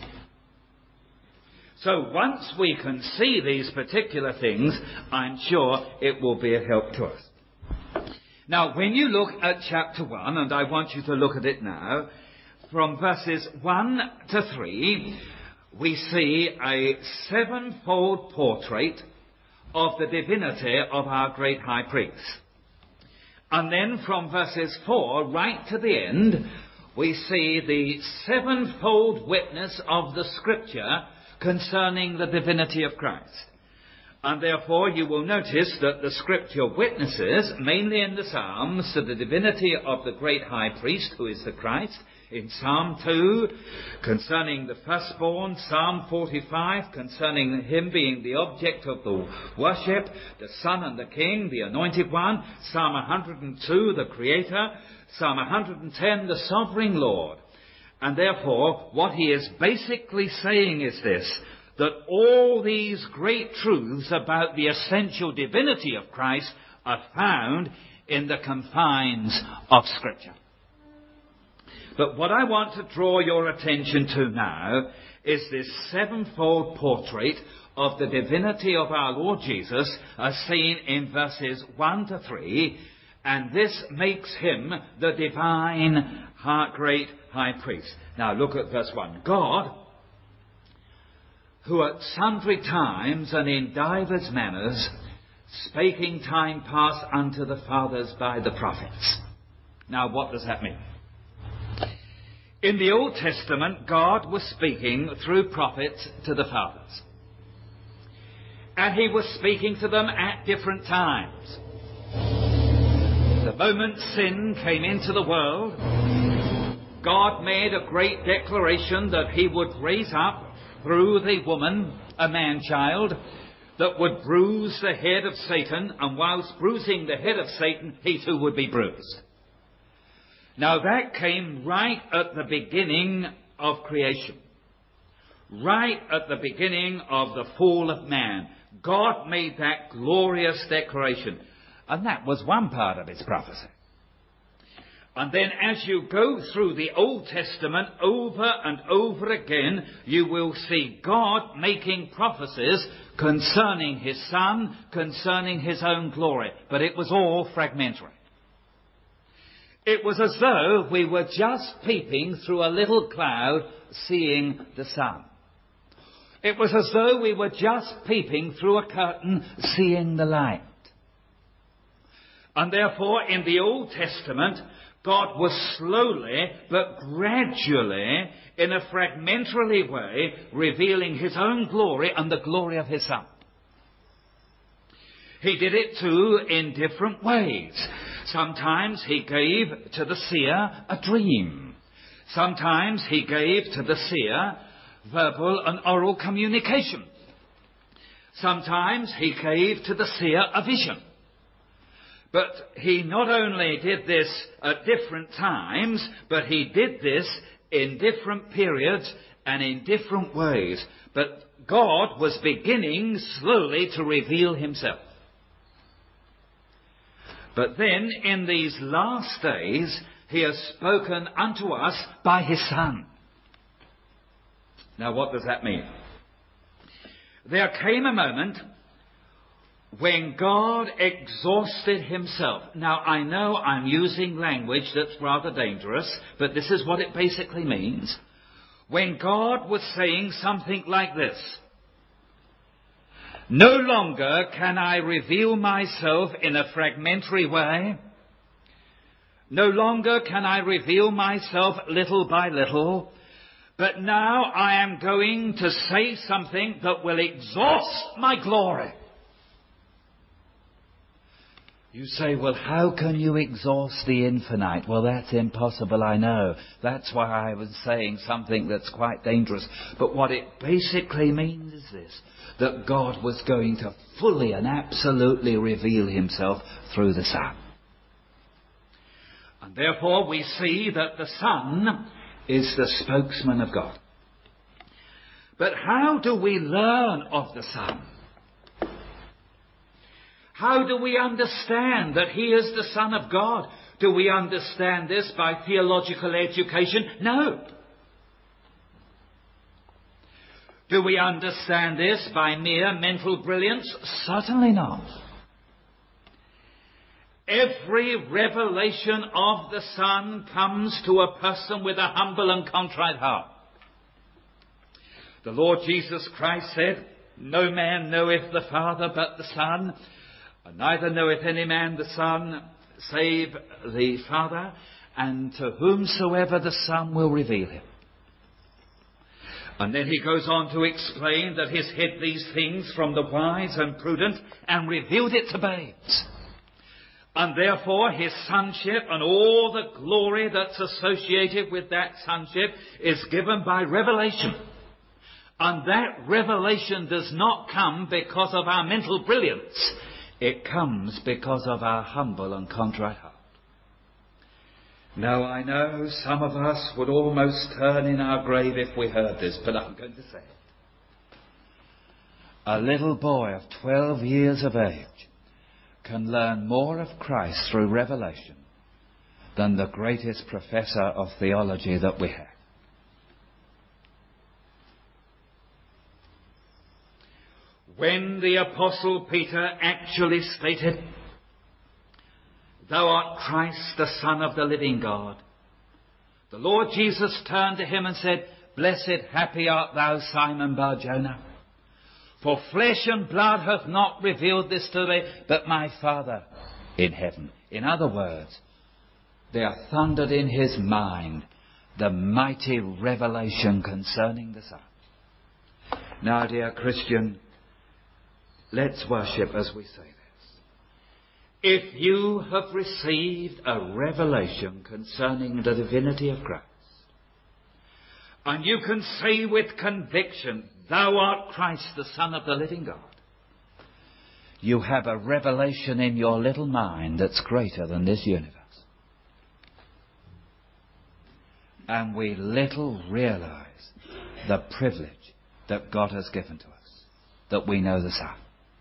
So once we can see these particular things, I'm sure it will be a help to us. Now, when you look at chapter one, and I want you to look at it now, from verses one to three, we see a sevenfold portrait of the divinity of our great high priest. And then from verses four right to the end, we see the sevenfold witness of the Scripture concerning the divinity of Christ. And therefore you will notice that the Scripture witnesses, mainly in the Psalms, to the divinity of the great high priest, who is the Christ. In Psalm two, concerning the firstborn, Psalm forty-five, concerning him being the object of the worship, the Son and the King, the Anointed One, Psalm one hundred two, the Creator, Psalm one hundred ten, the Sovereign Lord. And therefore, what he is basically saying is this, that all these great truths about the essential divinity of Christ are found in the confines of Scripture. But what I want to draw your attention to now is this sevenfold portrait of the divinity of our Lord Jesus as seen in verses one to three, and this makes him the divine great high priest. Now look at verse one. God, who at sundry times and in divers manners spake in time past unto the fathers by the prophets. Now what does that mean? In the Old Testament, God was speaking through prophets to the fathers. And he was speaking to them at different times. The moment sin came into the world, God made a great declaration that he would raise up through the woman a man-child that would bruise the head of Satan, and whilst bruising the head of Satan, he too would be bruised. Now that came right at the beginning of creation. Right at the beginning of the fall of man. God made that glorious declaration. And that was one part of his prophecy. And then as you go through the Old Testament over and over again, you will see God making prophecies concerning his Son, concerning his own glory. But it was all fragmentary. It was as though we were just peeping through a little cloud, seeing the sun. It was as though we were just peeping through a curtain, seeing the light. And therefore, in the Old Testament, God was slowly but gradually, in a fragmentary way, revealing his own glory and the glory of his Son. He did it too in different ways. Sometimes he gave to the seer a dream. Sometimes he gave to the seer verbal and oral communication. Sometimes he gave to the seer a vision. But he not only did this at different times, but he did this in different periods and in different ways. But God was beginning slowly to reveal himself. But then in these last days, he has spoken unto us by his Son. Now what does that mean? There came a moment when God exhausted himself. Now I know I'm using language that's rather dangerous, but this is what it basically means. When God was saying something like this: no longer can I reveal myself in a fragmentary way. No longer can I reveal myself little by little. But now I am going to say something that will exhaust my glory. You say, well, how can you exhaust the infinite? Well, that's impossible, I know. That's why I was saying something that's quite dangerous. But what it basically means is this: that God was going to fully and absolutely reveal himself through the Son. And therefore we see that the Son is the spokesman of God. But how do we learn of the Son? How do we understand that he is the Son of God? Do we understand this by theological education? No. Do we understand this by mere mental brilliance? Certainly not. Every revelation of the Son comes to a person with a humble and contrite heart. The Lord Jesus Christ said, no man knoweth the Father but the Son, and neither knoweth any man the Son save the Father, and to whomsoever the Son will reveal him. And then he goes on to explain that he's hid these things from the wise and prudent and revealed it to babes. And therefore his sonship and all the glory that's associated with that sonship is given by revelation. And that revelation does not come because of our mental brilliance. It comes because of our humble and contrite heart. Now I know some of us would almost turn in our grave if we heard this, but I'm going to say it. A little boy of twelve years of age can learn more of Christ through revelation than the greatest professor of theology that we have. When the Apostle Peter actually stated, thou art Christ, the Son of the living God, the Lord Jesus turned to him and said, blessed, happy art thou, Simon Bar-Jonah, for flesh and blood hath not revealed this to thee, but my Father in heaven. In other words, there thundered in his mind the mighty revelation concerning the Son. Now, dear Christian, let's worship as we say this. If you have received a revelation concerning the divinity of Christ, and you can say with conviction, "Thou art Christ, the Son of the living God," you have a revelation in your little mind that's greater than this universe. And we little realize the privilege that God has given to us, that we know the Son.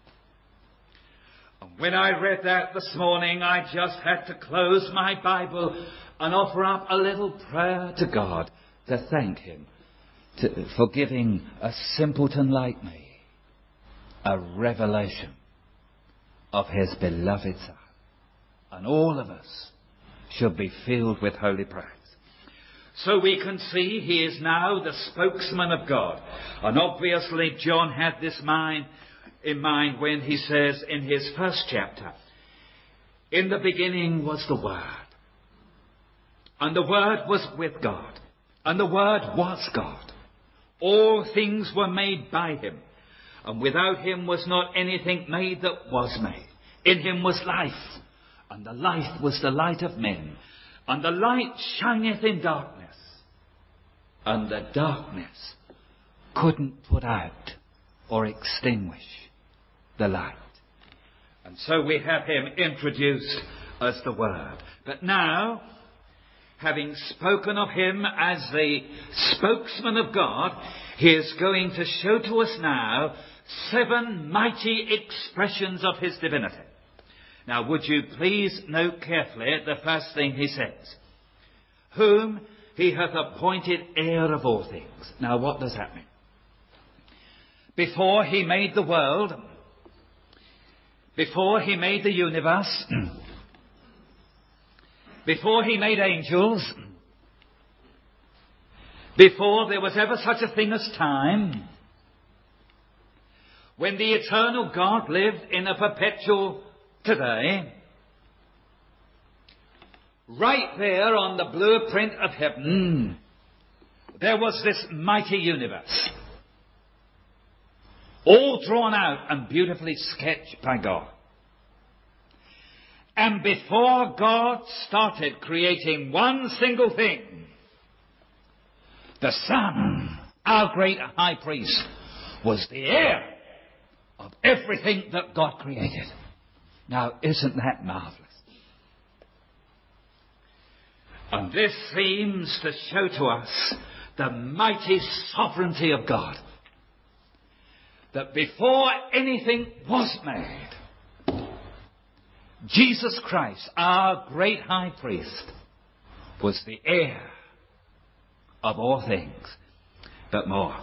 And when I read that this morning, I just had to close my Bible and offer up a little prayer to God to thank Him to, for giving a simpleton like me a revelation of His beloved Son. And all of us should be filled with holy praise. So we can see He is now the spokesman of God. And obviously John had this mind in mind when he says in his first chapter, "In the beginning was the Word, and the Word was with God, and the Word was God. All things were made by Him, and without Him was not anything made that was made. In Him was life, and the life was the light of men. And the light shineth in darkness, and the darkness couldn't put out or extinguish the light." And so we have Him introduced as the Word. But now, having spoken of Him as the spokesman of God, He is going to show to us now seven mighty expressions of His divinity. Now, would you please note carefully the first thing He says. "Whom He hath appointed heir of all things." Now, what does that mean? Before He made the world, before He made the universe, before He made angels, before there was ever such a thing as time, when the eternal God lived in a perpetual today, right there on the blueprint of heaven, there was this mighty universe, all drawn out and beautifully sketched by God. And before God started creating one single thing, the Son, our great high priest, was the heir of everything that God created. Now, isn't that marvellous? And this seems to show to us the mighty sovereignty of God. That before anything was made, Jesus Christ, our great high priest, was the heir of all things, but more.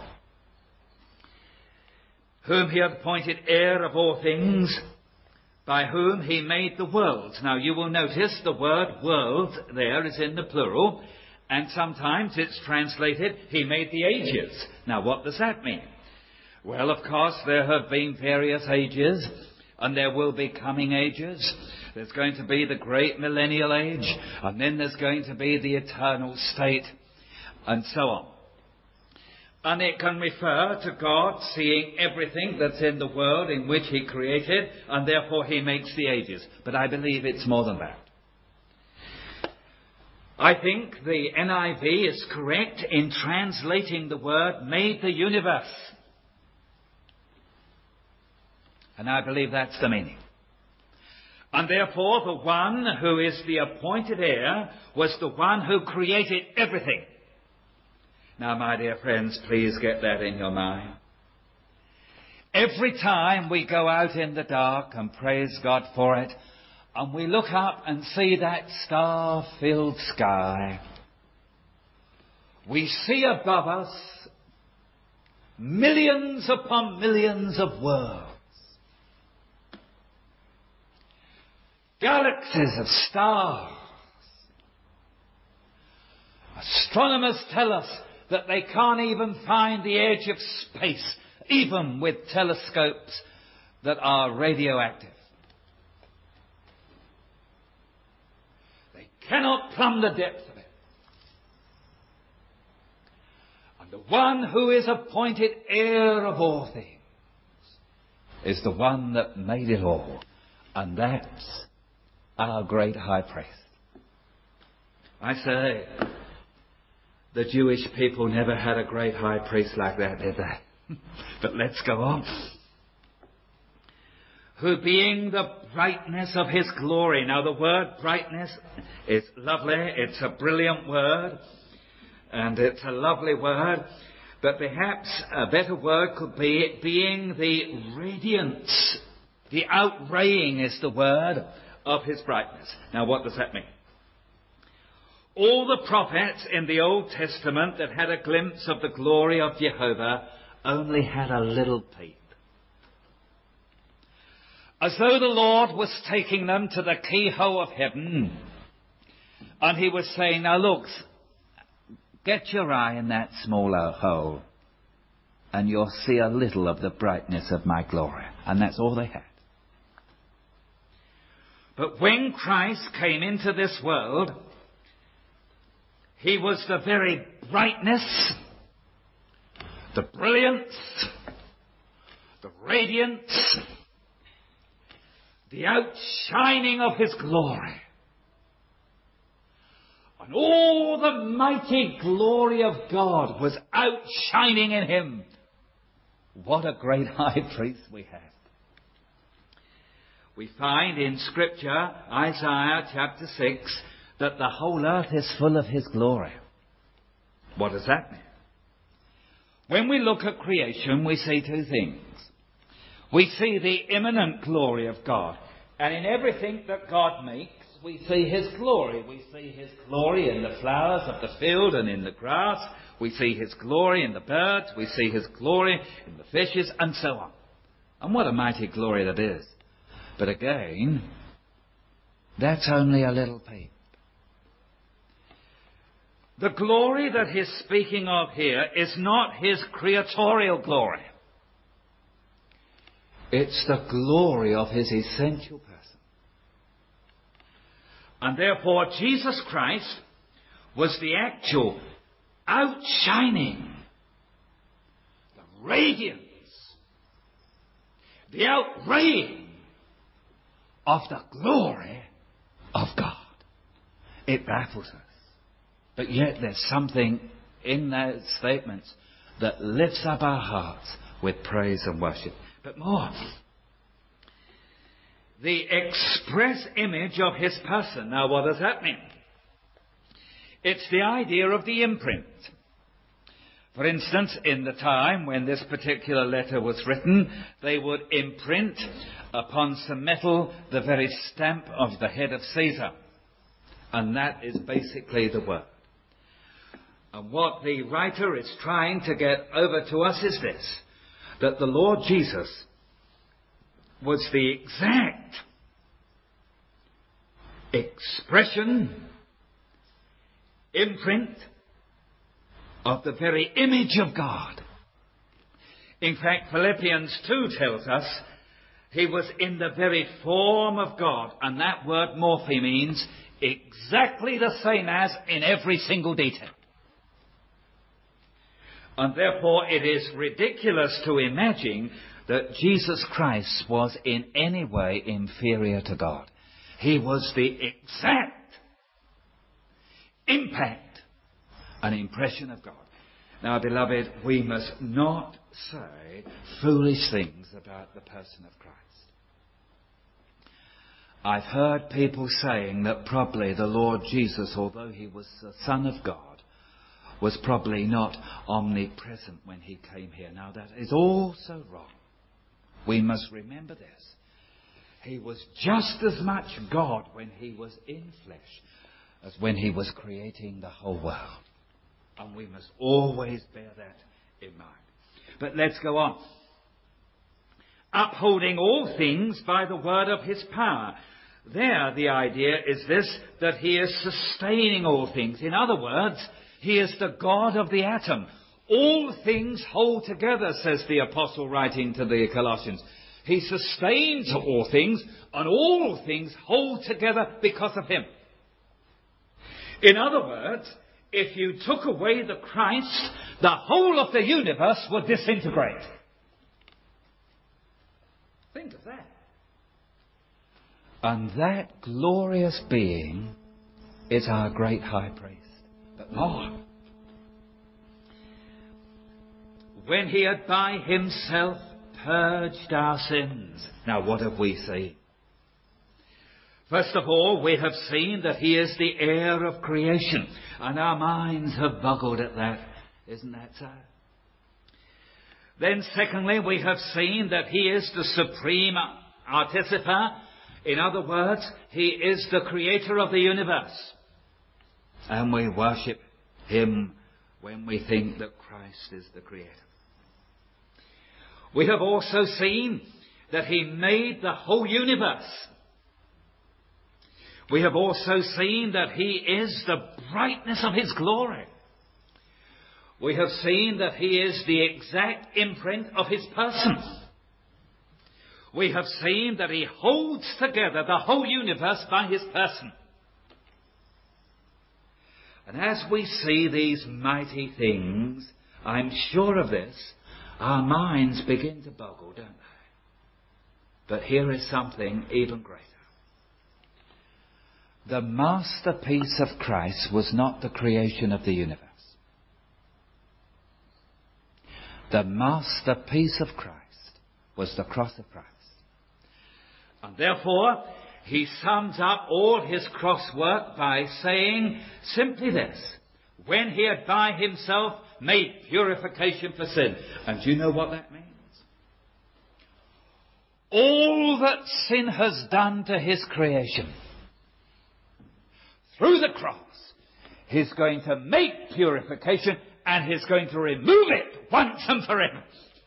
"Whom He hath appointed heir of all things, by whom He made the worlds." Now, you will notice the word world there is in the plural, and sometimes it's translated, He made the ages. Now, what does that mean? Well, of course, there have been various ages, and there will be coming ages. There's going to be the great millennial age, and then there's going to be the eternal state, and so on. And it can refer to God seeing everything that's in the world in which He created, and therefore He makes the ages. But I believe it's more than that. I think the N I V is correct in translating the word "made the universe." And I believe that's the meaning. And therefore the one who is the appointed heir was the one who created everything. Now, my dear friends, please get that in your mind. Every time we go out in the dark, and praise God for it, and we look up and see that star-filled sky, we see above us millions upon millions of worlds. Galaxies of stars. Astronomers tell us that they can't even find the edge of space, even with telescopes that are radioactive. They cannot plumb the depth of it. And the one who is appointed heir of all things is the one that made it all. And that's our great high priest. I say, the Jewish people never had a great high priest like that, did they? But let's go on. Who being the brightness of his glory. Now the word brightness is lovely. It's a brilliant word. And it's a lovely word. But perhaps a better word could be being the radiance. The outraying is the word of his brightness. Now what does that mean? All the prophets in the Old Testament that had a glimpse of the glory of Jehovah only had a little peep. As though the Lord was taking them to the keyhole of heaven. And he was saying, now look, get your eye in that smaller hole. And you'll see a little of the brightness of my glory. And that's all they had. But when Christ came into this world, he was the very brightness, the brilliance, the radiance, the outshining of his glory. And all the mighty glory of God was outshining in him. What a great high priest we have. We find in Scripture, Isaiah chapter six, that the whole earth is full of his glory. What does that mean? When we look at creation, we see two things. We see the immanent glory of God. And in everything that God makes, we see his glory. We see his glory in the flowers of the field and in the grass. We see his glory in the birds. We see his glory in the fishes, and so on. And what a mighty glory that is. But again, that's only a little peep. The glory that he's speaking of here is not his creatorial glory. It's the glory of his essential person. And therefore Jesus Christ was the actual outshining, the radiance, the outraying of the glory of God. It baffles us. But yet there's something in those statements that lifts up our hearts with praise and worship. But more, the express image of his person. Now what does that mean? It's the idea of the imprint. For instance, in the time when this particular letter was written, they would imprint upon some metal the very stamp of the head of Caesar. And that is basically the word. And what the writer is trying to get over to us is this, that the Lord Jesus was the exact expression, imprint of the very image of God. In fact, Philippians two tells us he was in the very form of God. And that word morphe means exactly the same as in every single detail. And therefore it is ridiculous to imagine that Jesus Christ was in any way inferior to God. He was the exact impact and impression of God. Now, beloved, we must not say foolish things about the person of Christ. I've heard people saying that probably the Lord Jesus, although he was the Son of God, was probably not omnipresent when he came here. Now, that is also wrong. We must remember this. He was just as much God when he was in flesh as when he was creating the whole world. And we must always bear that in mind. But let's go on. Upholding all things by the word of his power. There, the idea is this, that he is sustaining all things. In other words, he is the God of the atom. All things hold together, says the apostle writing to the Colossians. He sustains all things, and all things hold together because of him. In other words, if you took away the Christ, the whole of the universe would disintegrate. Think of that. And that glorious being is our great high priest. But more. When he had by himself purged our sins. Now what have we seen? First of all, we have seen that he is the heir of creation. And our minds have boggled at that. Isn't that so? Then secondly, we have seen that he is the supreme artificer. In other words, he is the creator of the universe. And we worship him when we think that Christ is the creator. We have also seen that he made the whole universe. We have also seen that he is the brightness of his glory. We have seen that he is the exact imprint of his person. We have seen that he holds together the whole universe by his person. And as we see these mighty things, I'm sure of this, our minds begin to boggle, don't they? But here is something even greater. The masterpiece of Christ was not the creation of the universe. The masterpiece of Christ was the cross of Christ. And therefore, he sums up all his cross work by saying simply this: when he had by himself made purification for sin. And do you know what that means? All that sin has done to his creation, through the cross, he's going to make purification and he's going to remove it once and forever.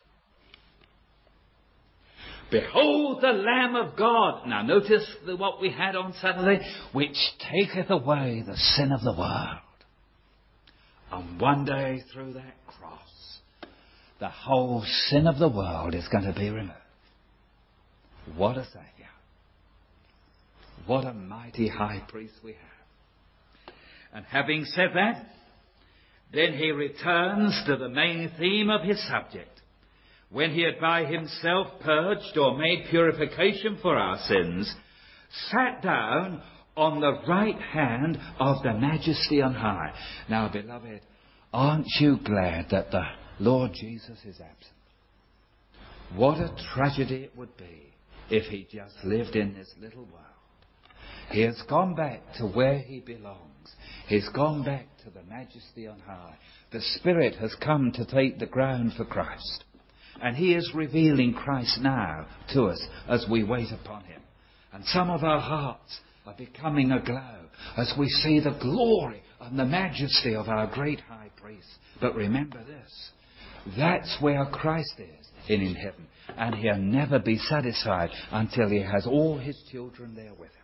Behold the Lamb of God. Now notice the, what we had on Saturday, which taketh away the sin of the world. And one day through that cross, the whole sin of the world is going to be removed. What a Saviour. What a mighty high priest we have. And having said that, then he returns to the main theme of his subject. When he had by himself purged or made purification for our sins, sat down on the right hand of the Majesty on high. Now, beloved, aren't you glad that the Lord Jesus is absent? What a tragedy it would be if he just lived in this little world. He has gone back to where he belongs. He's gone back to the Majesty on high. The Spirit has come to take the ground for Christ. And he is revealing Christ now to us as we wait upon him. And some of our hearts are becoming aglow as we see the glory and the majesty of our great high priest. But remember this, that's where Christ is, in, in heaven. And he'll never be satisfied until he has all his children there with him.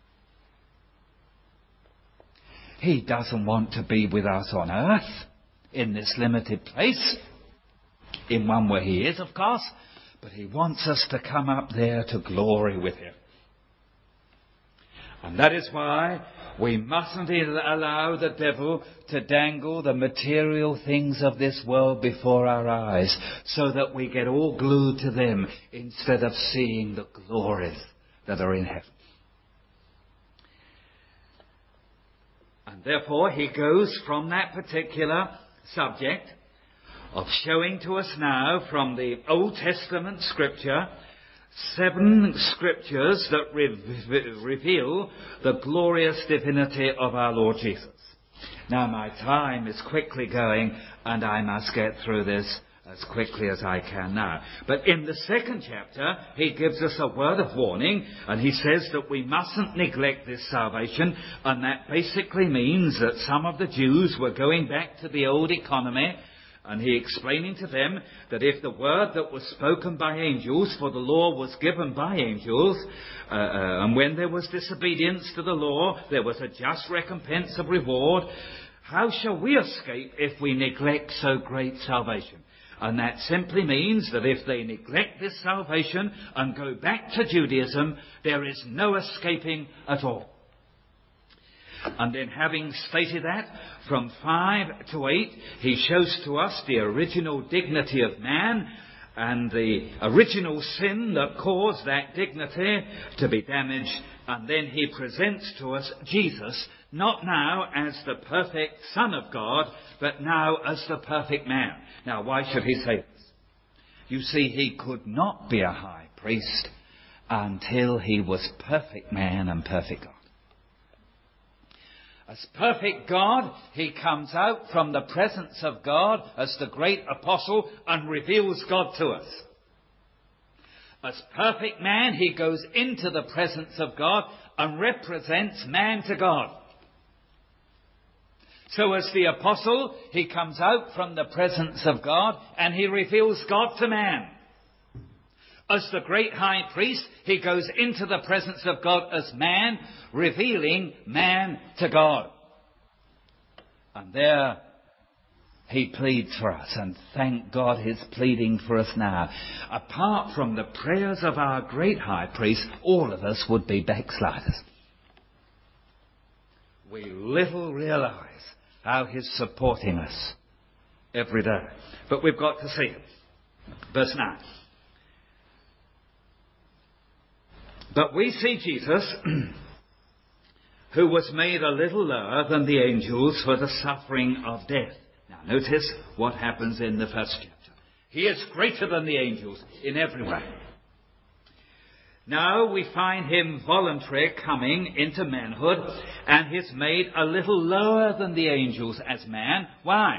He doesn't want to be with us on earth, in this limited place. In one way he is, of course, but he wants us to come up there to glory with him. And that is why we mustn't allow the devil to dangle the material things of this world before our eyes so that we get all glued to them instead of seeing the glories that are in heaven. And therefore he goes from that particular subject of showing to us now from the Old Testament scripture seven scriptures that re- reveal the glorious divinity of our Lord Jesus. Now my time is quickly going and I must get through this as quickly as I can now. But in the second chapter, he gives us a word of warning, and he says that we mustn't neglect this salvation, and that basically means that some of the Jews were going back to the old economy, and he explaining to them that if the word that was spoken by angels, for the law was given by angels, uh, uh, and when there was disobedience to the law, there was a just recompense of reward, how shall we escape if we neglect so great salvation? And that simply means that if they neglect this salvation and go back to Judaism, there is no escaping at all. And then, having stated that, from five to eight, he shows to us the original dignity of man and the original sin that caused that dignity to be damaged. And then he presents to us Jesus, not now as the perfect Son of God, but now as the perfect man. Now, why should he say this? You see, he could not be a high priest until he was perfect man and perfect God. As perfect God, he comes out from the presence of God as the great apostle and reveals God to us. As perfect man, he goes into the presence of God and represents man to God. So as the apostle, he comes out from the presence of God and he reveals God to man. As the great high priest, he goes into the presence of God as man, revealing man to God. And there he pleads for us, and thank God he's pleading for us now. Apart from the prayers of our great high priest, all of us would be backsliders. We little realise how he's supporting us every day. But we've got to see it. Verse nine. But we see Jesus, who was made a little lower than the angels for the suffering of death. Now notice what happens in the first chapter. He is greater than the angels in every way. Now we find him voluntary coming into manhood, and he's made a little lower than the angels as man. Why?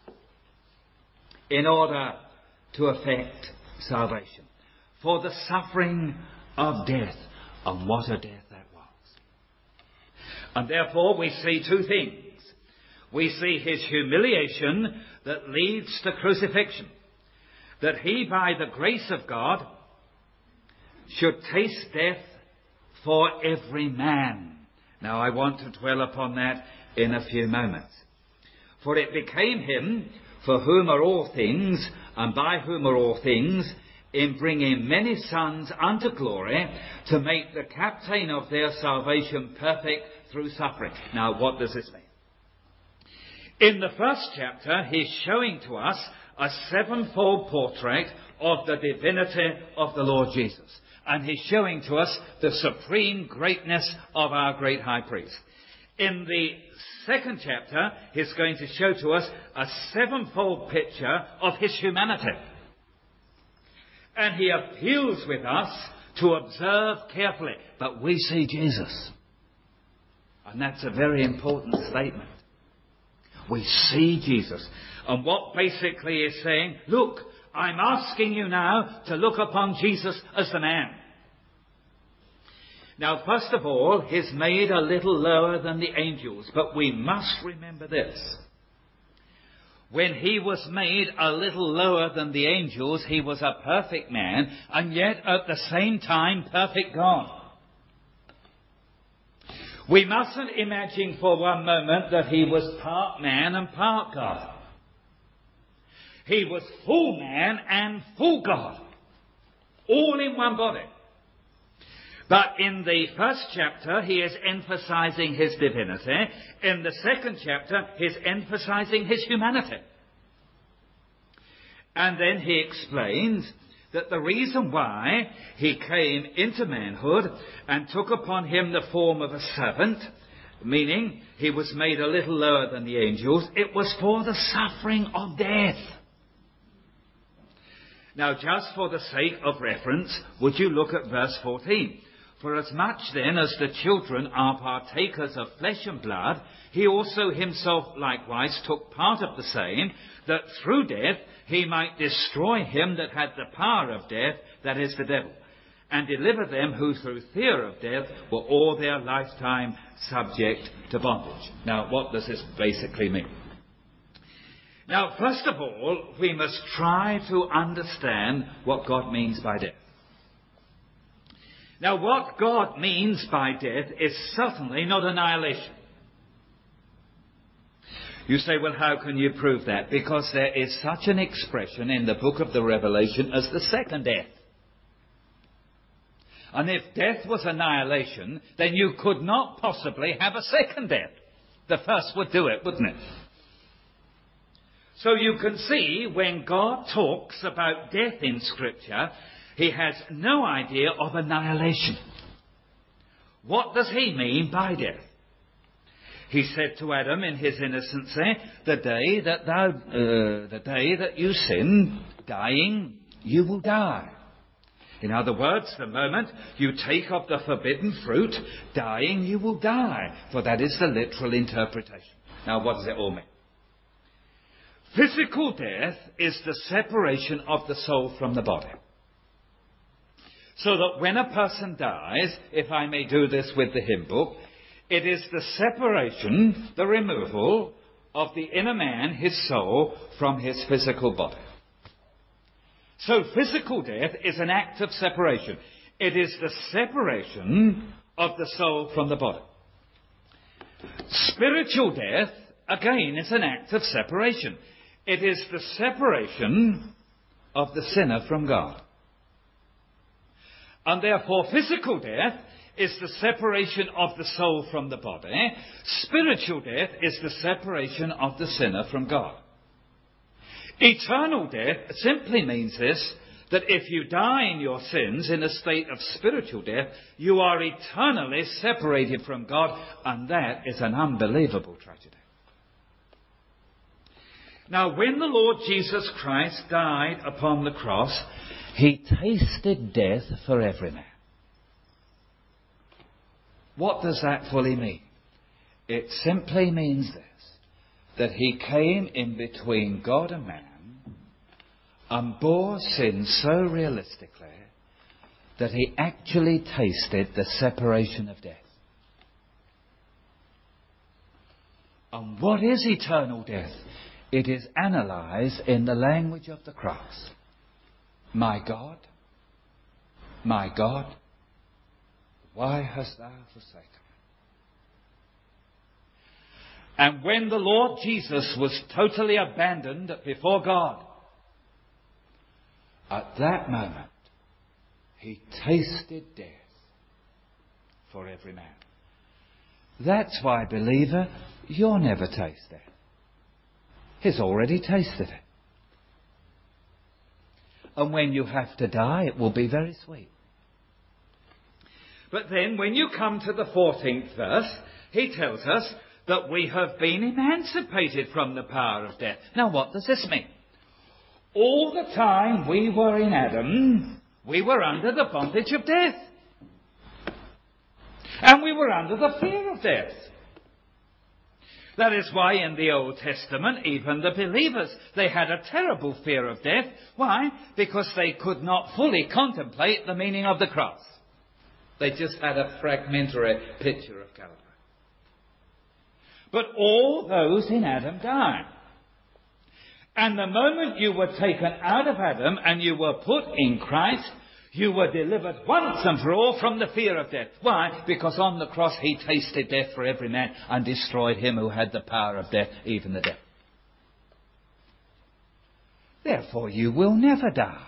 In order to effect salvation. For the suffering of death. And what a death that was. And therefore we see two things. We see his humiliation that leads to crucifixion. That he, by the grace of God, should taste death for every man. Now I want to dwell upon that in a few moments. For it became him, for whom are all things, and by whom are all things, in bringing many sons unto glory, to make the captain of their salvation perfect through suffering. Now, what does this mean? In the first chapter, he's showing to us a sevenfold portrait of the divinity of the Lord Jesus. And he's showing to us the supreme greatness of our great high priest. In the second chapter, he's going to show to us a sevenfold picture of his humanity. And he appeals with us to observe carefully. But we see Jesus. And that's a very important statement. We see Jesus. And what basically is saying, look, I'm asking you now to look upon Jesus as the man. Now, first of all, he's made a little lower than the angels. But we must remember this. When he was made a little lower than the angels, he was a perfect man, and yet at the same time perfect God. We mustn't imagine for one moment that he was part man and part God. He was full man and full God, all in one body. But in the first chapter, he is emphasizing his divinity. In the second chapter, he's emphasizing his humanity. And then he explains that the reason why he came into manhood and took upon him the form of a servant, meaning he was made a little lower than the angels, it was for the suffering of death. Now, just for the sake of reference, would you look at verse fourteen? For as much then as the children are partakers of flesh and blood, he also himself likewise took part of the same, that through death he might destroy him that had the power of death, that is the devil, and deliver them who through fear of death were all their lifetime subject to bondage. Now, what does this basically mean? Now, first of all, we must try to understand what God means by death. Now, what God means by death is certainly not annihilation. You say, well, how can you prove that? Because there is such an expression in the book of the Revelation as the second death. And if death was annihilation, then you could not possibly have a second death. The first would do it, wouldn't it? So you can see when God talks about death in Scripture, he has no idea of annihilation. What does he mean by death? He said to Adam in his innocency, the day that thou, uh, the day that you sin, dying, you will die. In other words, the moment you take of the forbidden fruit, dying, you will die. For that is the literal interpretation. Now, what does it all mean? Physical death is the separation of the soul from the body. So that when a person dies, if I may do this with the hymn book, it is the separation, the removal of the inner man, his soul, from his physical body. So physical death is an act of separation. It is the separation of the soul from the body. Spiritual death, again, is an act of separation. It is the separation of the sinner from God. And therefore, physical death is the separation of the soul from the body. Spiritual death is the separation of the sinner from God. Eternal death simply means this, that if you die in your sins in a state of spiritual death, you are eternally separated from God, and that is an unbelievable tragedy. Now, when the Lord Jesus Christ died upon the cross, he tasted death for every man. What does that fully mean? It simply means this, that he came in between God and man and bore sin so realistically that he actually tasted the separation of death. And what is eternal death? It is analysed in the language of the cross. My God, my God, why hast thou forsaken me? And when the Lord Jesus was totally abandoned before God, at that moment, he tasted death for every man. That's why, believer, you'll never taste death. He's already tasted it. And when you have to die, it will be very sweet. But then, when you come to the fourteenth verse, he tells us that we have been emancipated from the power of death. Now, what does this mean? All the time we were in Adam, we were under the bondage of death. And we were under the fear of death. That is why in the Old Testament, even the believers, they had a terrible fear of death. Why? Because they could not fully contemplate the meaning of the cross. They just had a fragmentary picture of Calvary. But all those in Adam died. And the moment you were taken out of Adam and you were put in Christ, you were delivered once and for all from the fear of death. Why? Because on the cross he tasted death for every man and destroyed him who had the power of death, even the devil. Therefore you will never die.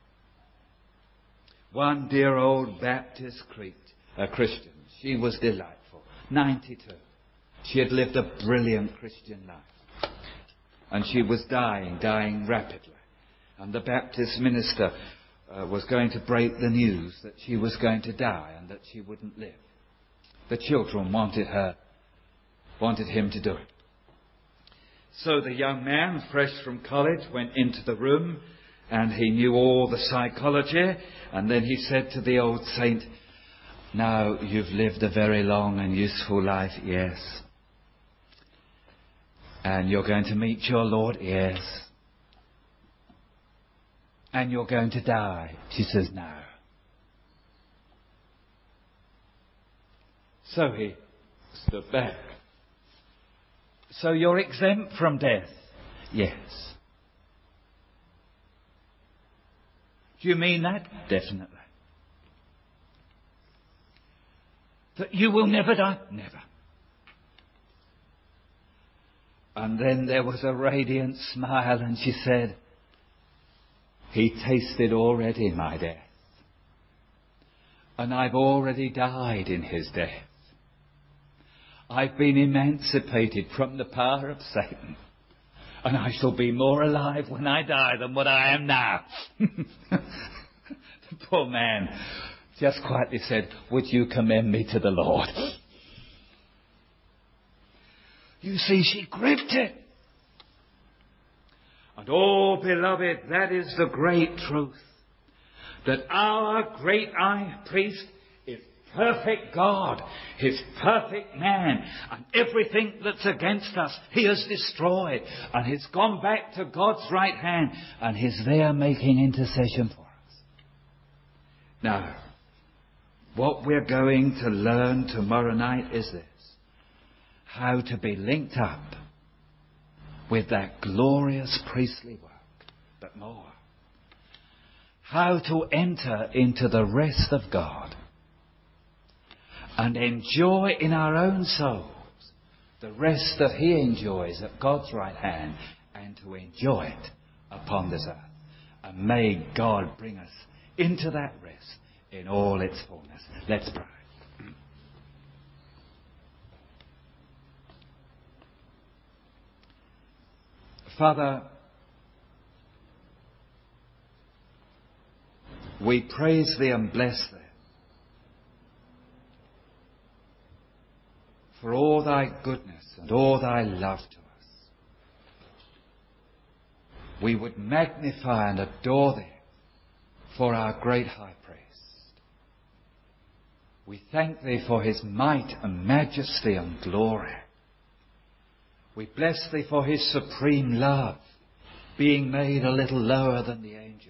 One dear old Baptist a Christian, she was delightful, ninety-two. She had lived a brilliant Christian life. And she was dying, dying rapidly. And the Baptist minister uh, was going to break the news that she was going to die and that she wouldn't live. The children wanted her, wanted him to do it. So the young man, fresh from college, went into the room and he knew all the psychology. And then he said to the old saint, "Now you've lived a very long and useful life, yes. And you're going to meet your Lord, yes. And you're going to die." She says, "No." So he stood back. "So you're exempt from death?" "Yes." "Do you mean that?" "Definitely." "That you will never die?" "Never." And then there was a radiant smile and she said, "He tasted already my death. And I've already died in his death. I've been emancipated from the power of Satan. And I shall be more alive when I die than what I am now. The poor man just quietly said, would you commend me to the Lord? You see, she gripped it. And oh, beloved, that is the great truth. That our great high priest is perfect God. He's perfect man. And everything that's against us, he has destroyed. And he's gone back to God's right hand. And he's there making intercession for us. Now, what we're going to learn tomorrow night is this. How to be linked up with that glorious priestly work. But more. How to enter into the rest of God and enjoy in our own souls the rest that he enjoys at God's right hand, and to enjoy it upon this earth. And may God bring us into that rest in all its fullness. Let's pray. Father, we praise thee and bless thee for all thy goodness and all thy love to us. We would magnify and adore thee for our great high priest. We thank thee for his might and majesty and glory. We bless thee for his supreme love, being made a little lower than the angels.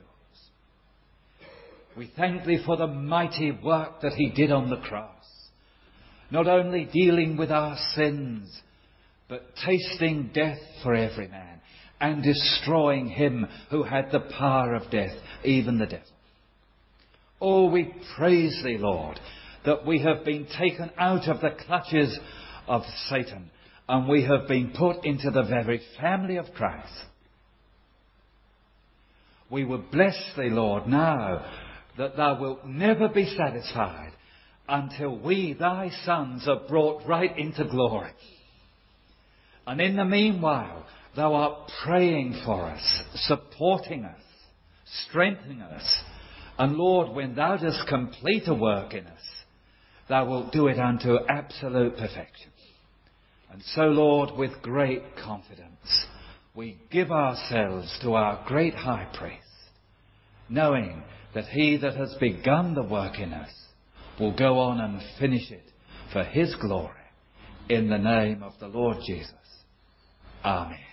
We thank thee for the mighty work that he did on the cross, not only dealing with our sins, but tasting death for every man and destroying him who had the power of death, even the devil. Oh, we praise thee, Lord, that we have been taken out of the clutches of Satan and we have been put into the very family of Christ. We will bless thee, Lord, now that thou wilt never be satisfied until we, thy sons, are brought right into glory. And in the meanwhile, thou art praying for us, supporting us, strengthening us. And Lord, when thou dost complete a work in us, thou wilt do it unto absolute perfection. And so, Lord, with great confidence, we give ourselves to our great high priest, knowing that he that has begun the work in us will go on and finish it for his glory, in the name of the Lord Jesus. Amen.